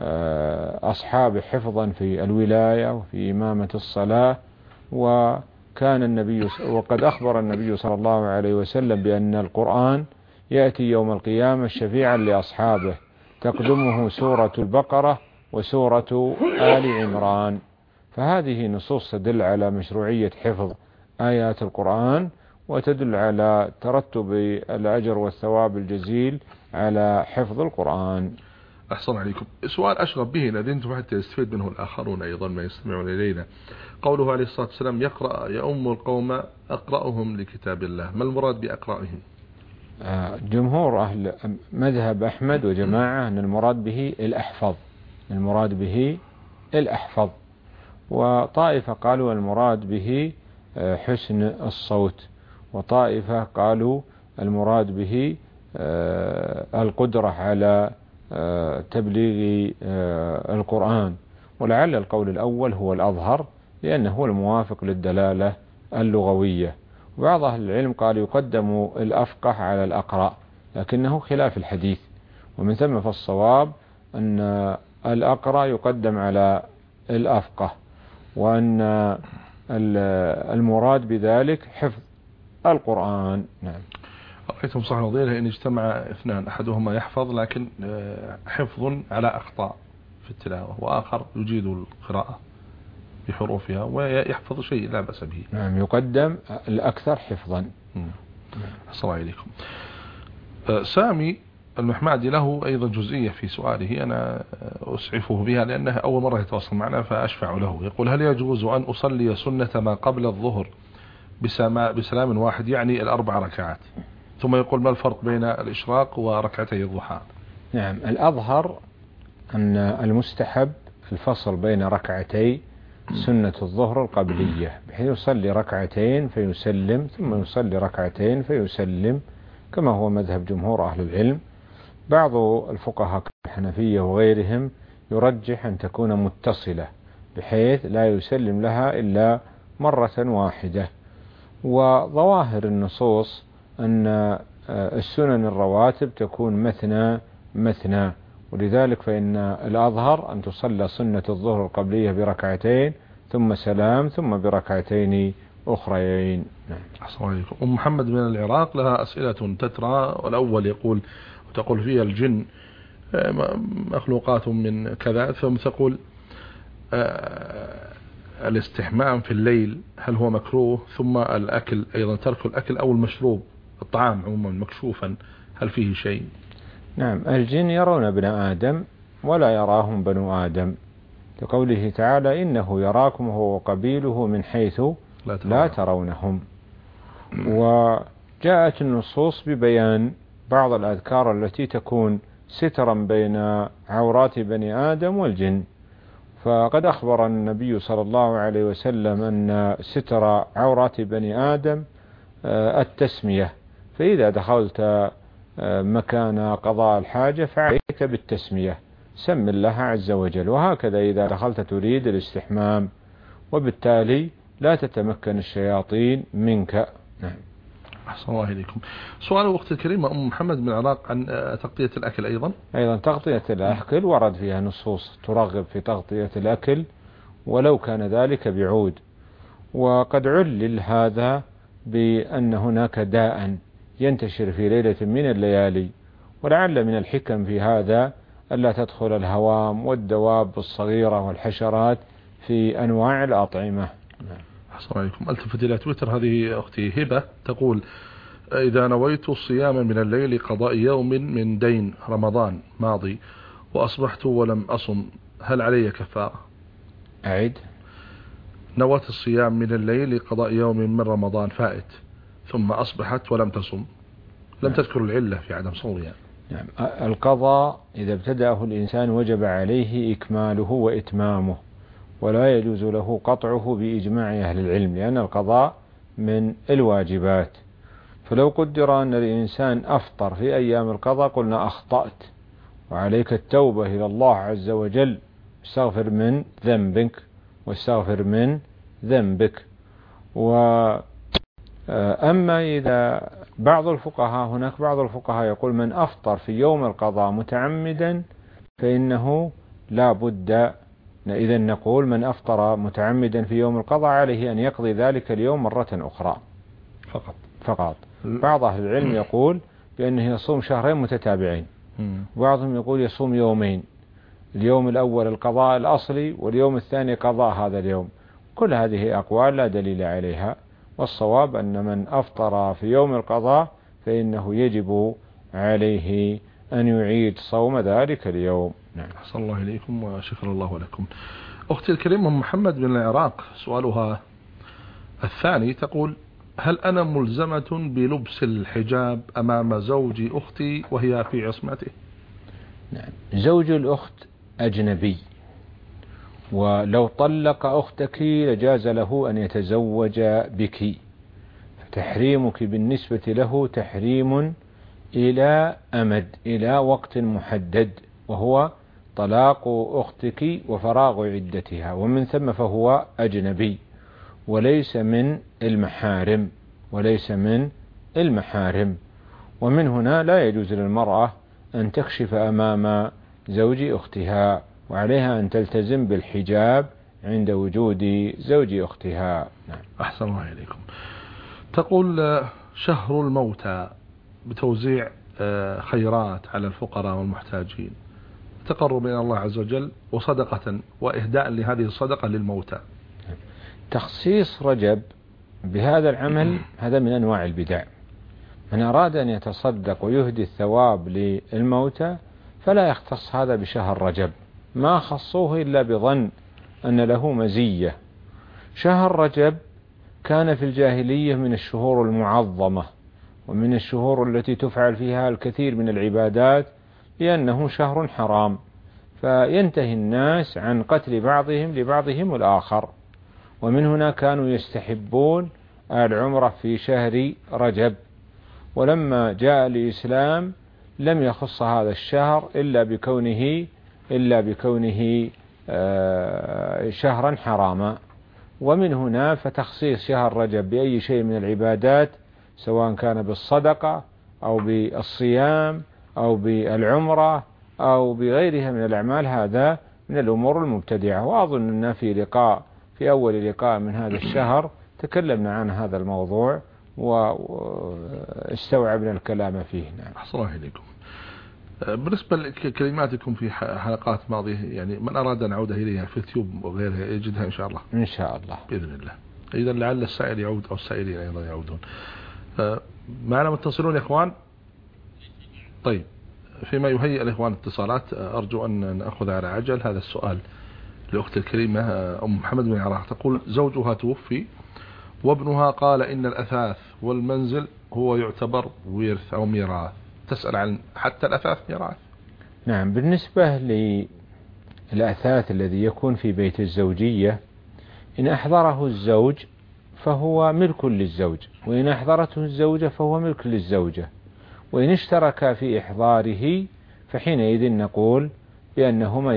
أصحاب حفظا في الولاية وفي إمامة الصلاة، وكان وقد أخبر النبي صلى الله عليه وسلم بأن القرآن يأتي يوم القيامة شفيعا لأصحابه، تقدمه سورة البقرة وسورة آل عمران. فهذه نصوص تدل على مشروعية حفظ آيات القرآن، وتدل على ترتب الأجر والثواب الجزيل على حفظ القرآن. أحسن عليكم. سؤال أشغب به لدينتم حتى يستفيد منه الآخرون أيضا ما يستمعون إلينا. قوله عليه الصلاة والسلام يقرأ يؤم القوم أقرأهم لكتاب الله، ما المراد بأقرأهم؟ جمهور أهل مذهب أحمد وجماعة أن المراد به الأحفظ، المراد به الأحفظ، وطائفة قالوا المراد به حسن الصوت، وطائفة قالوا المراد به القدرة على تبليغ القرآن. ولعل القول الأول هو الأظهر لأنه هو الموافق للدلالة اللغوية. وبعض أهل العلم قال يقدم الأفقه على الأقرأ، لكنه خلاف الحديث، ومن ثم فالصواب أن الأقرأ يقدم على الأفقه، وأن المراد بذلك حفظ القرآن. نعم. رأيتم صح نظيرها إن اجتمع اثنان، أحدهما يحفظ لكن حفظ على أخطاء في التلاوة، وآخر يجيد القراءة بحروفها ويحفظ شيء لا بأس به. نعم، يقدم الأكثر حفظا. السلام عليكم. سامي المحمادي له أيضا جزئية في سؤاله أنا أسعفه بها لأنها أول مرة يتواصل معنا فأشفع له. يقول هل يجوز أن أصلي سنة ما قبل الظهر بسلام واحد، يعني الأربع ركعات، ثم يقول ما الفرق بين الإشراق وركعتي الضحى؟ نعم، الأظهر أن المستحب الفصل بين ركعتي سنة الظهر القبلية، بحيث يصلي ركعتين فيسلم ثم يصلي ركعتين فيسلم، كما هو مذهب جمهور أهل العلم. بعض الفقهاء الحنفية وغيرهم يرجح أن تكون متصلة بحيث لا يسلم لها إلا مرة واحدة. وظواهر النصوص أن السنن الرواتب تكون مثنى مثنى، ولذلك فإن الأظهر أن تصلى سنة الظهر القبلية بركعتين ثم سلام ثم بركعتين أخرين. نعم. أحسن عليكم. أم محمد من العراق لها أسئلة تترى، والأول تقول فيها الجن مخلوقات من كذا، ثم تقول الاستحمام في الليل هل هو مكروه؟ ثم الأكل أيضا، ترك الأكل أو المشروب الطعام عموما مكشوفا هل فيه شيء؟ نعم، الجن يرون ابن آدم ولا يراهم بنو آدم، لقوله تعالى إنه يراكم هو وقبيله من حيث لا ترونهم. وجاءت النصوص ببيان بعض الأذكار التي تكون سترا بين عورات بني آدم والجن، فقد أخبر النبي صلى الله عليه وسلم أن ستر عورات بني آدم التسمية، فإذا دخلت مكان قضاء الحاجة فعليك بالتسمية، سم الله عز وجل، وهكذا إذا دخلت تريد الاستحمام، وبالتالي لا تتمكن الشياطين منك. نعم. أحسن الله إليكم. سؤال الوقت الكريم أم محمد من العراق عن تغطية الأكل أيضا تغطية الأكل ورد فيها نصوص ترغب في تغطية الأكل ولو كان ذلك بعود، وقد علل هذا بأن هناك داء ينتشر في ليلة من الليالي، ولعل من الحكم في هذا ألا تدخل الهوام والدواب الصغيرة والحشرات في أنواع الأطعمة. أحسن عليكم. التفت إلى تويتر هذه أختي هبة تقول إذا نويت الصيام من الليل قضاء يوم من دين رمضان ماضي وأصبحت ولم أصم هل علي كفارة؟ أعيد. نويت الصيام من الليل قضاء يوم من رمضان فائت ثم أصبحت ولم تصم، لم تذكر العلة في عدم صومها. نعم. القضاء إذا ابتدأه الإنسان وجب عليه إكماله وإتمامه، ولا يجوز له قطعه بإجماع أهل العلم، لأن القضاء من الواجبات. فلو قدر أن الإنسان أفطر في أيام القضاء قلنا أخطأت وعليك التوبة إلى الله عز وجل، استغفر من ذنبك واستغفر من ذنبك. أما إذا هناك بعض الفقهاء يقول من أفطر في يوم القضاء متعمدا فإنه لا بد إذا نقول من أفطر متعمدا في يوم القضاء عليه أن يقضي ذلك اليوم مرة أخرى فقط. بعض أهل العلم يقول بأنه يصوم شهرين متتابعين، بعضهم يقول يصوم يومين، اليوم الأول القضاء الأصلي واليوم الثاني قضاء هذا اليوم. كل هذه أقوال لا دليل عليها، والصواب أن من أفطر في يوم القضاء فإنه يجب عليه أن يعيد صوم ذلك اليوم. نعم. أحسن الله إليكم وشكر الله لكم. أختي الكريمة أم محمد من العراق سؤالها الثاني تقول: هل أنا ملزمة بلبس الحجاب أمام زوج أختي وهي في عصمته؟ نعم. زوج الأخت أجنبي، ولو طلق أختك لجاز له أن يتزوج بك، فتحريمك بالنسبة له تحريم إلى أمد، إلى وقت محدد، وهو طلاق أختك وفراغ عدتها، ومن ثم فهو أجنبي وليس من المحارم. ومن هنا لا يجوز للمرأة أن تكشف أمام زوج أختها، وعليها أن تلتزم بالحجاب عند وجود زوج أختها. نعم. أحسن الله إليكم. تقول: شهر الموتى بتوزيع خيرات على الفقراء والمحتاجين، تقرب إلى الله عز وجل وصدقة وإهداء لهذه الصدقة للموتى. تخصيص رجب بهذا العمل هذا من أنواع البدع. من أراد أن يتصدق ويهدي الثواب للموتى فلا يختص هذا بشهر رجب، ما خصوه إلا بظن أن له مزية. شهر رجب كان في الجاهلية من الشهور المعظمة ومن الشهور التي تفعل فيها الكثير من العبادات، لأنه شهر حرام، فينتهي الناس عن قتل بعضهم لبعضهم الآخر. ومن هنا كانوا يستحبون العمرة في شهر رجب، ولما جاء الإسلام لم يخص هذا الشهر إلا بكونه شهرا حراما. ومن هنا فتخصيص شهر رجب بأي شيء من العبادات، سواء كان بالصدقة أو بالصيام أو بالعمرة أو بغيرها من الأعمال، هذا من الأمور المبتدعة. وأظن أن في أول لقاء من هذا الشهر تكلمنا عن هذا الموضوع واستوعبنا الكلام فيه. نعم. أحسن الله إليكم. بالنسبة لكلماتكم في حلقات ماضية، يعني من أراد أن يعود إليها في اليوتيوب وغيرها يجدها إن شاء الله. إن شاء الله بإذن الله. إذا لعل السائل يعود أو السائلين أيضا يعودون. معنا متصلون يا إخوان؟ طيب، فيما يهيئ الإخوان اتصالات أرجو أن نأخذ على عجل هذا السؤال لأخت الكريمة أم محمد من العراق. تقول: زوجها توفي وابنها قال إن الأثاث والمنزل هو يعتبر ورث أو ميراث، تسأل عن حتى الأثاث ميراث. نعم. بالنسبة للأثاث الذي يكون في بيت الزوجية، إن أحضره الزوج فهو ملك للزوج، وإن أحضرته الزوجة فهو ملك للزوجة، وإن اشتركا في إحضاره فحينئذ نقول بأنهما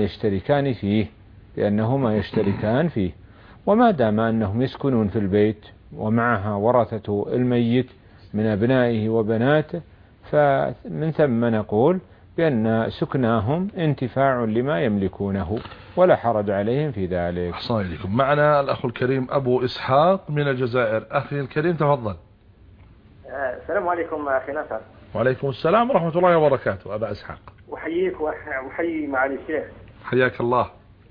يشتركان فيه. وما دام أنهم يسكنون في البيت ومعها ورثة الميت من أبنائه وبناته، فمن ثم نقول بأن سكناهم انتفاع لما يملكونه ولا حرج عليهم في ذلك. أحسن إليكم. معنا الأخ الكريم أبو إسحاق من الجزائر. أخي الكريم تفضل. السلام عليكم أخي نصر. وعليكم السلام ورحمة الله وبركاته. أبا إسحاق أحييك وأحيي معالي الشيخ. حياك الله.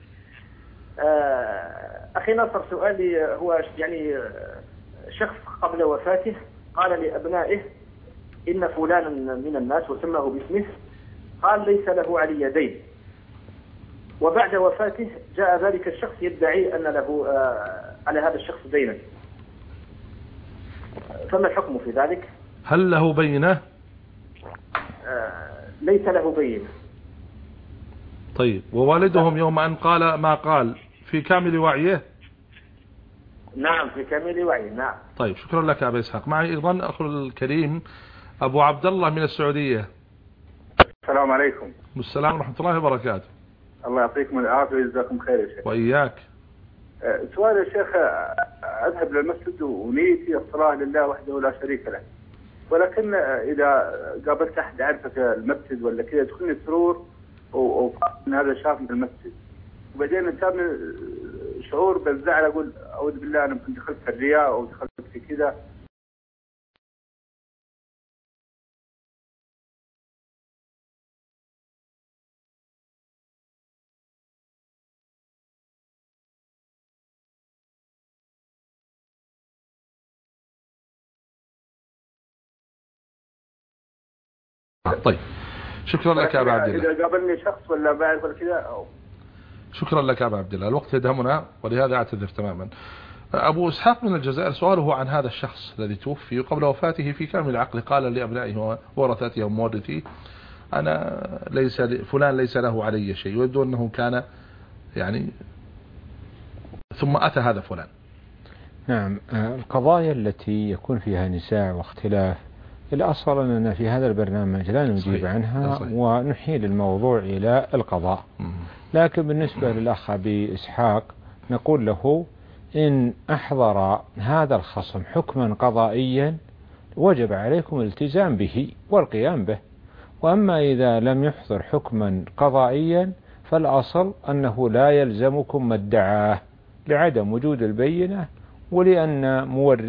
أخي نصر، سؤالي هو يعني شخص قبل وفاته قال لأبنائه إن فلانا من الناس وسماه باسمه، قال ليس له علي دين، وبعد وفاته جاء ذلك الشخص يدعي أن له على هذا الشخص دينا، فما الحكم في ذلك؟ هل له بينة؟ ليس له بينة. طيب، ووالدهم يوم أن قال ما قال في كامل وعيه؟ نعم في كامل وعيه. نعم. طيب، شكرا لك يا أبا إسحاق. معي أيضا أخو الكريم أبو عبد الله من السعودية. السلام عليكم. السلام ورحمة الله وبركاته. الله يعطيكم العافية ويجزاكم خير يا شيخ. وإياك. سؤال يا شيخ، أذهب للمسجد ونيتي الصلاة لله وحده لا شريك له، ولكن إذا قابلت أحد عارفه في المسجد ولا كذا يدخلني سرور وأن هذا شاف من المسجد، وبعدين صار شعور بالزعل، أقول أعوذ بالله أنا كنت دخلت في الرياء أو دخلت في كذا. طيب شكرا لك يا أبا عبد الله. إذا قابلني شخص ولا بعرف ولا كذا شكرا لك يا أبا عبد الله. الوقت يدهمنا ولهذا أعتذر تماما. أبو إسحاق من الجزائر سؤاله عن هذا الشخص الذي توفي قبل وفاته في كامل العقل قال لأبنائه وورثته ومورثيه أنا فلان ليس له علي شيء، ويبدو أنه كان يعني ثم أتى هذا فلان. نعم، القضايا التي يكون فيها نزاع واختلاف الأصل أننا في هذا البرنامج لا نجيب عنها ونحيل الموضوع إلى القضاء. لكن بالنسبة للأخ أبي إسحاق نقول له إن أحضر هذا الخصم حكما قضائيا وجب عليكم الالتزام به والقيام به، وأما إذا لم يحضر حكما قضائيا فالأصل أنه لا يلزمكم ما ادعاه لعدم وجود البينة ولأن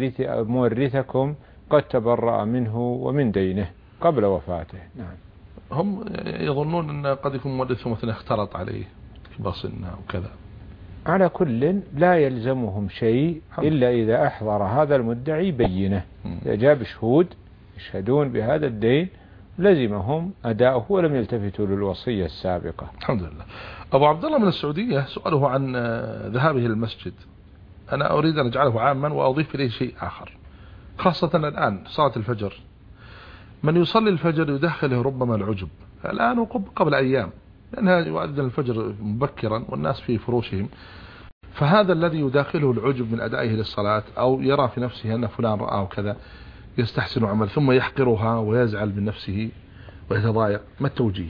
مورثكم قد تبرأ منه ومن دينه قبل وفاته. نعم. هم يظنون أن قد يكون مورثهم مثلا اختلط عليه بصنا وكذا. على كل لا يلزمهم شيء إلا إذا أحضر هذا المدعي بينة، إذا جاب شهود يشهدون بهذا الدين لزمهم أداؤه ولم يلتفتوا للوصية السابقة. الحمد لله. أبو عبد الله من السعودية سؤاله عن ذهابه للمسجد. أنا أريد أن أجعله عاما وأضيف إليه شيء آخر، خاصة الآن صلاة الفجر، من يصلي الفجر يدخله ربما العجب الآن وقبل أيام، لأنها يؤذن الفجر مبكرا والناس في فروشهم، فهذا الذي يداخله العجب من أدائه للصلاة أو يرى في نفسه أن فلان رآه كذا يستحسن عمل ثم يحقرها ويزعل من نفسه ويتضايق، ما التوجيه؟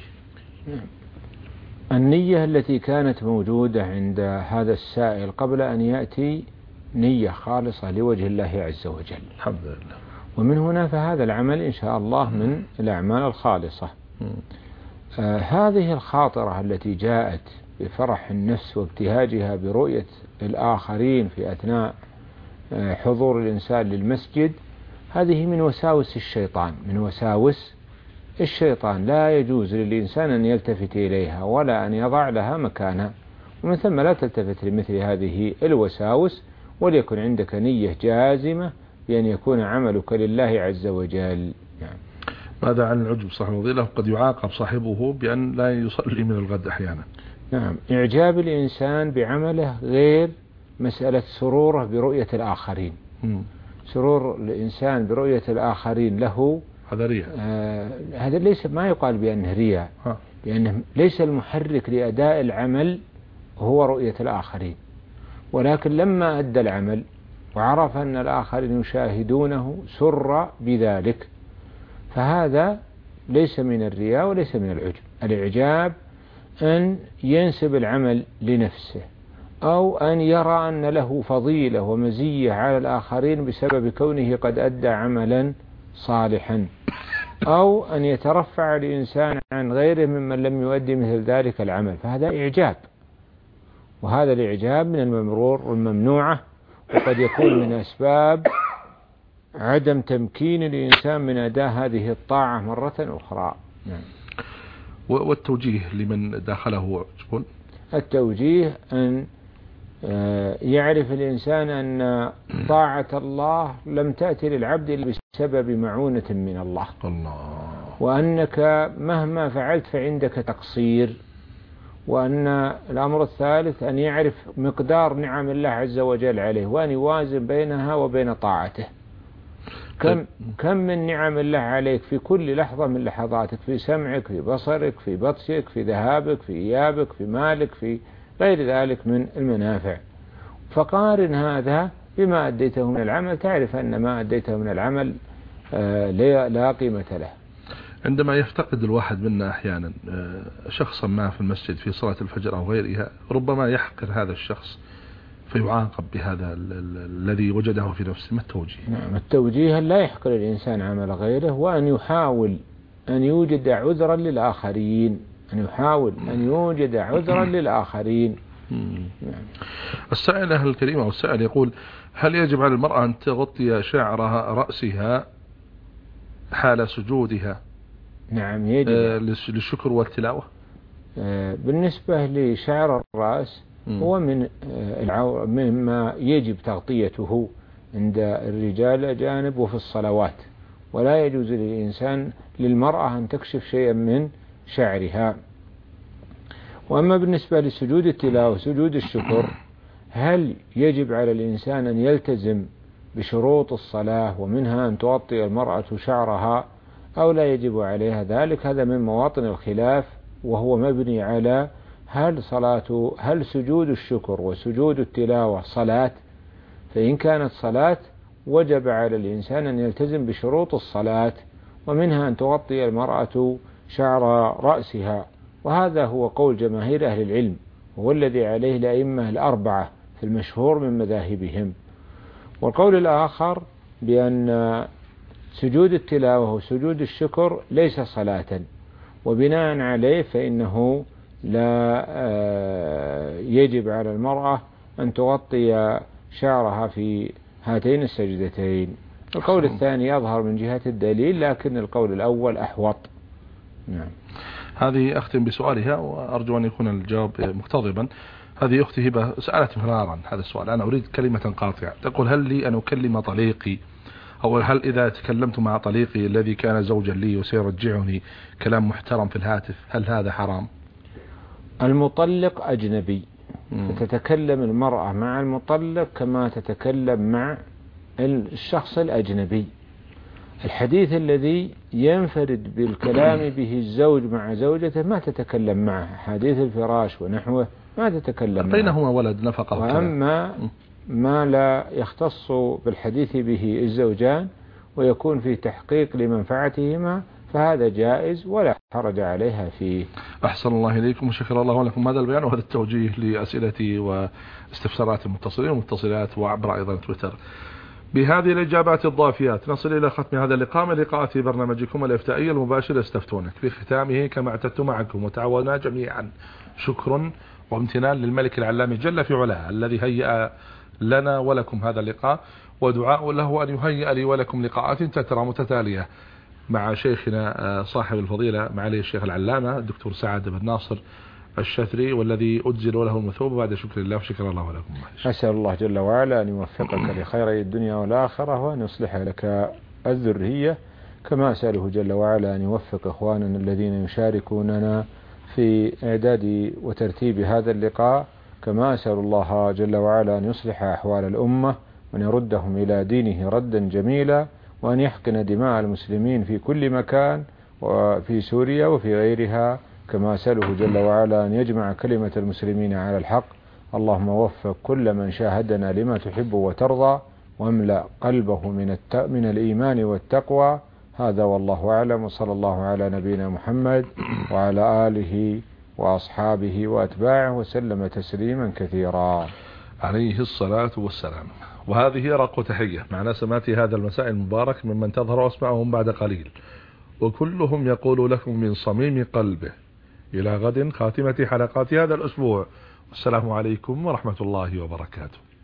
النية التي كانت موجودة عند هذا السائل قبل أن يأتي نية خالصة لوجه الله عز وجل. الحمد لله. ومن هنا فهذا العمل إن شاء الله من الأعمال الخالصة. هذه الخاطرة التي جاءت بفرح النفس وابتهاجها برؤية الآخرين في أثناء حضور الإنسان للمسجد، هذه من وساوس الشيطان، من وساوس الشيطان، لا يجوز للإنسان أن يلتفت إليها ولا أن يضع لها مكانها، ومن ثم لا تلتفت لمثل هذه الوساوس، وليكن عندك نية جازمة بأن يكون عملك لله عز وجل. يعني ماذا عن العجب صاحب الفضيلة؟ قد يعاقب صاحبه بأن لا يصلي من الغد أحيانا. نعم، إعجاب الإنسان بعمله غير مسألة سروره برؤية الآخرين. سرور الإنسان برؤية الآخرين له هذا رياء. هذا ليس ما يقال بأنه رياء، لأنه ليس المحرك لأداء العمل هو رؤية الآخرين، ولكن لما أدى العمل وعرف أن الآخرين يشاهدونه سر بذلك، فهذا ليس من الرياء وليس من العجب. الإعجاب أن ينسب العمل لنفسه، أو أن يرى أن له فضيلة ومزية على الآخرين بسبب كونه قد أدى عملا صالحا، أو أن يترفع الإنسان عن غيره ممن لم يؤدي مثل ذلك العمل، فهذا إعجاب، وهذا الإعجاب من الممرور والممنوعة، وقد يكون من أسباب عدم تمكين الإنسان من أداء هذه الطاعة مرة أخرى. يعني والتوجيه لمن داخله عجب؟ التوجيه أن يعرف الإنسان أن طاعة الله لم تأتي للعبد إلا بسبب معونة من الله، وأنك مهما فعلت فعندك تقصير. وأن الأمر الثالث أن يعرف مقدار نعم الله عز وجل عليه وأن يوازن بينها وبين طاعته. كم من نعم الله عليك في كل لحظة من لحظاتك، في سمعك، في بصرك، في بطشك، في ذهابك، في إيابك، في مالك، في غير ذلك من المنافع. فقارن هذا بما أديته من العمل، تعرف أن ما أديته من العمل لا قيمة له. عندما يفتقد الواحد منا أحيانا شخصا ما في المسجد في صلاة الفجر أو غيرها، ربما يحقر هذا الشخص فيعاقب بهذا الذي وجده في نفسه، ما التوجيه؟ نعم، التوجيه لا يحقر الإنسان عمل غيره، وأن يحاول أن يوجد عذرا للآخرين، أن يحاول أن يوجد عذرا للآخرين، السائلة الكريمة والسائل يقول: هل يجب على المرأة أن تغطي شعرها رأسها حال سجودها؟ نعم يجب. للشكر والتلاوة. بالنسبة لشعر الرأس هو مما يجب تغطيته عند الرجال الأجانب وفي الصلوات، ولا يجوز للمرأة أن تكشف شيئا من شعرها. وأما بالنسبة لسجود التلاوة سجود الشكر، هل يجب على الإنسان أن يلتزم بشروط الصلاة ومنها أن تغطي المرأة شعرها أو لا يجب عليها ذلك؟ هذا من مواطن الخلاف، وهو مبني على هل سجود الشكر وسجود التلاوة صلاة؟ فإن كانت صلاة وجب على الإنسان أن يلتزم بشروط الصلاة، ومنها أن تغطي المرأة شعر رأسها، وهذا هو قول جماهير أهل العلم، وهو الذي عليه الأئمة الأربعة في المشهور من مذاهبهم. والقول الآخر بأن سجود التلاوة وسجود الشكر ليس صلاة، وبناء عليه فإنه لا يجب على المرأة أن تغطي شعرها في هاتين السجدتين. القول الثاني يظهر من جهة الدليل، لكن القول الأول أحوط. نعم. هذه أختم بسؤالها وأرجو أن يكون الجواب مقتضبا. هذه أختي هبة سألت مرارا هذا السؤال، أنا أريد كلمة قاطعة. تقول: هل لي أن أكلم طليقي، أو هل إذا تكلمت مع طليقي الذي كان زوجا لي وسيرجعني كلام محترم في الهاتف، هل هذا حرام؟ المطلق أجنبي، فتتكلم المرأة مع المطلق كما تتكلم مع الشخص الأجنبي. الحديث الذي ينفرد بالكلام به الزوج مع زوجته ما تتكلم معه، حديث الفراش ونحوه ما تتكلم معه، بينهما ولد نفقه. وأما ما لا يختص بالحديث به الزوجان ويكون فيه تحقيق لمنفعتهما فهذا جائز ولا حرج عليها فيه. أحسن الله إليكم وشكر الله لكم هذا البيان وهذا التوجيه لأسئلتي واستفسارات المتصلين والمتصلات وعبر أيضا تويتر. بهذه الإجابات الضافيات نصل إلى ختم هذا اللقاء من لقاءات في برنامجكم الإفتائي المباشر استفتونك. في ختامه كما اعتدت معكم وتعاوننا جميعا شكر وامتنان للملك العلام جل في علاه الذي هيأ لنا ولكم هذا اللقاء، ودعاء له أن يهيئ لي ولكم لقاءات تترى متتالية مع شيخنا صاحب الفضيلة معالي الشيخ العلامة الدكتور سعد بن ناصر الشثري، والذي أجزل له المثوبة بعد شكر الله وشكر الله لكم. أسأل الله جل وعلا أن يوفقك لخيري الدنيا والآخرة وأن يصلح لك الذرية، كما أسأله جل وعلا أن يوفق إخواننا الذين يشاركوننا في إعداد وترتيب هذا اللقاء، كما أسأل الله جل وعلا أن يصلح أحوال الأمة وأن يردهم إلى دينه ردا جميلا، وأن يحقن دماء المسلمين في كل مكان وفي سوريا وفي غيرها، كما أسأله جل وعلا أن يجمع كلمة المسلمين على الحق. اللهم وفق كل من شاهدنا لما تحب وترضى، واملأ قلبه من الإيمان والتقوى. هذا والله أعلم، وصلى الله على نبينا محمد وعلى آله وأصحابه وأتباعه وسلم تسليما كثيرا عليه الصلاة والسلام. وهذه رق تحية مع نسمات هذا المساء المبارك ممن تظهر أسمعهم بعد قليل، وكلهم يقول لكم من صميم قلبه إلى غد خاتمة حلقات هذا الأسبوع. والسلام عليكم ورحمة الله وبركاته.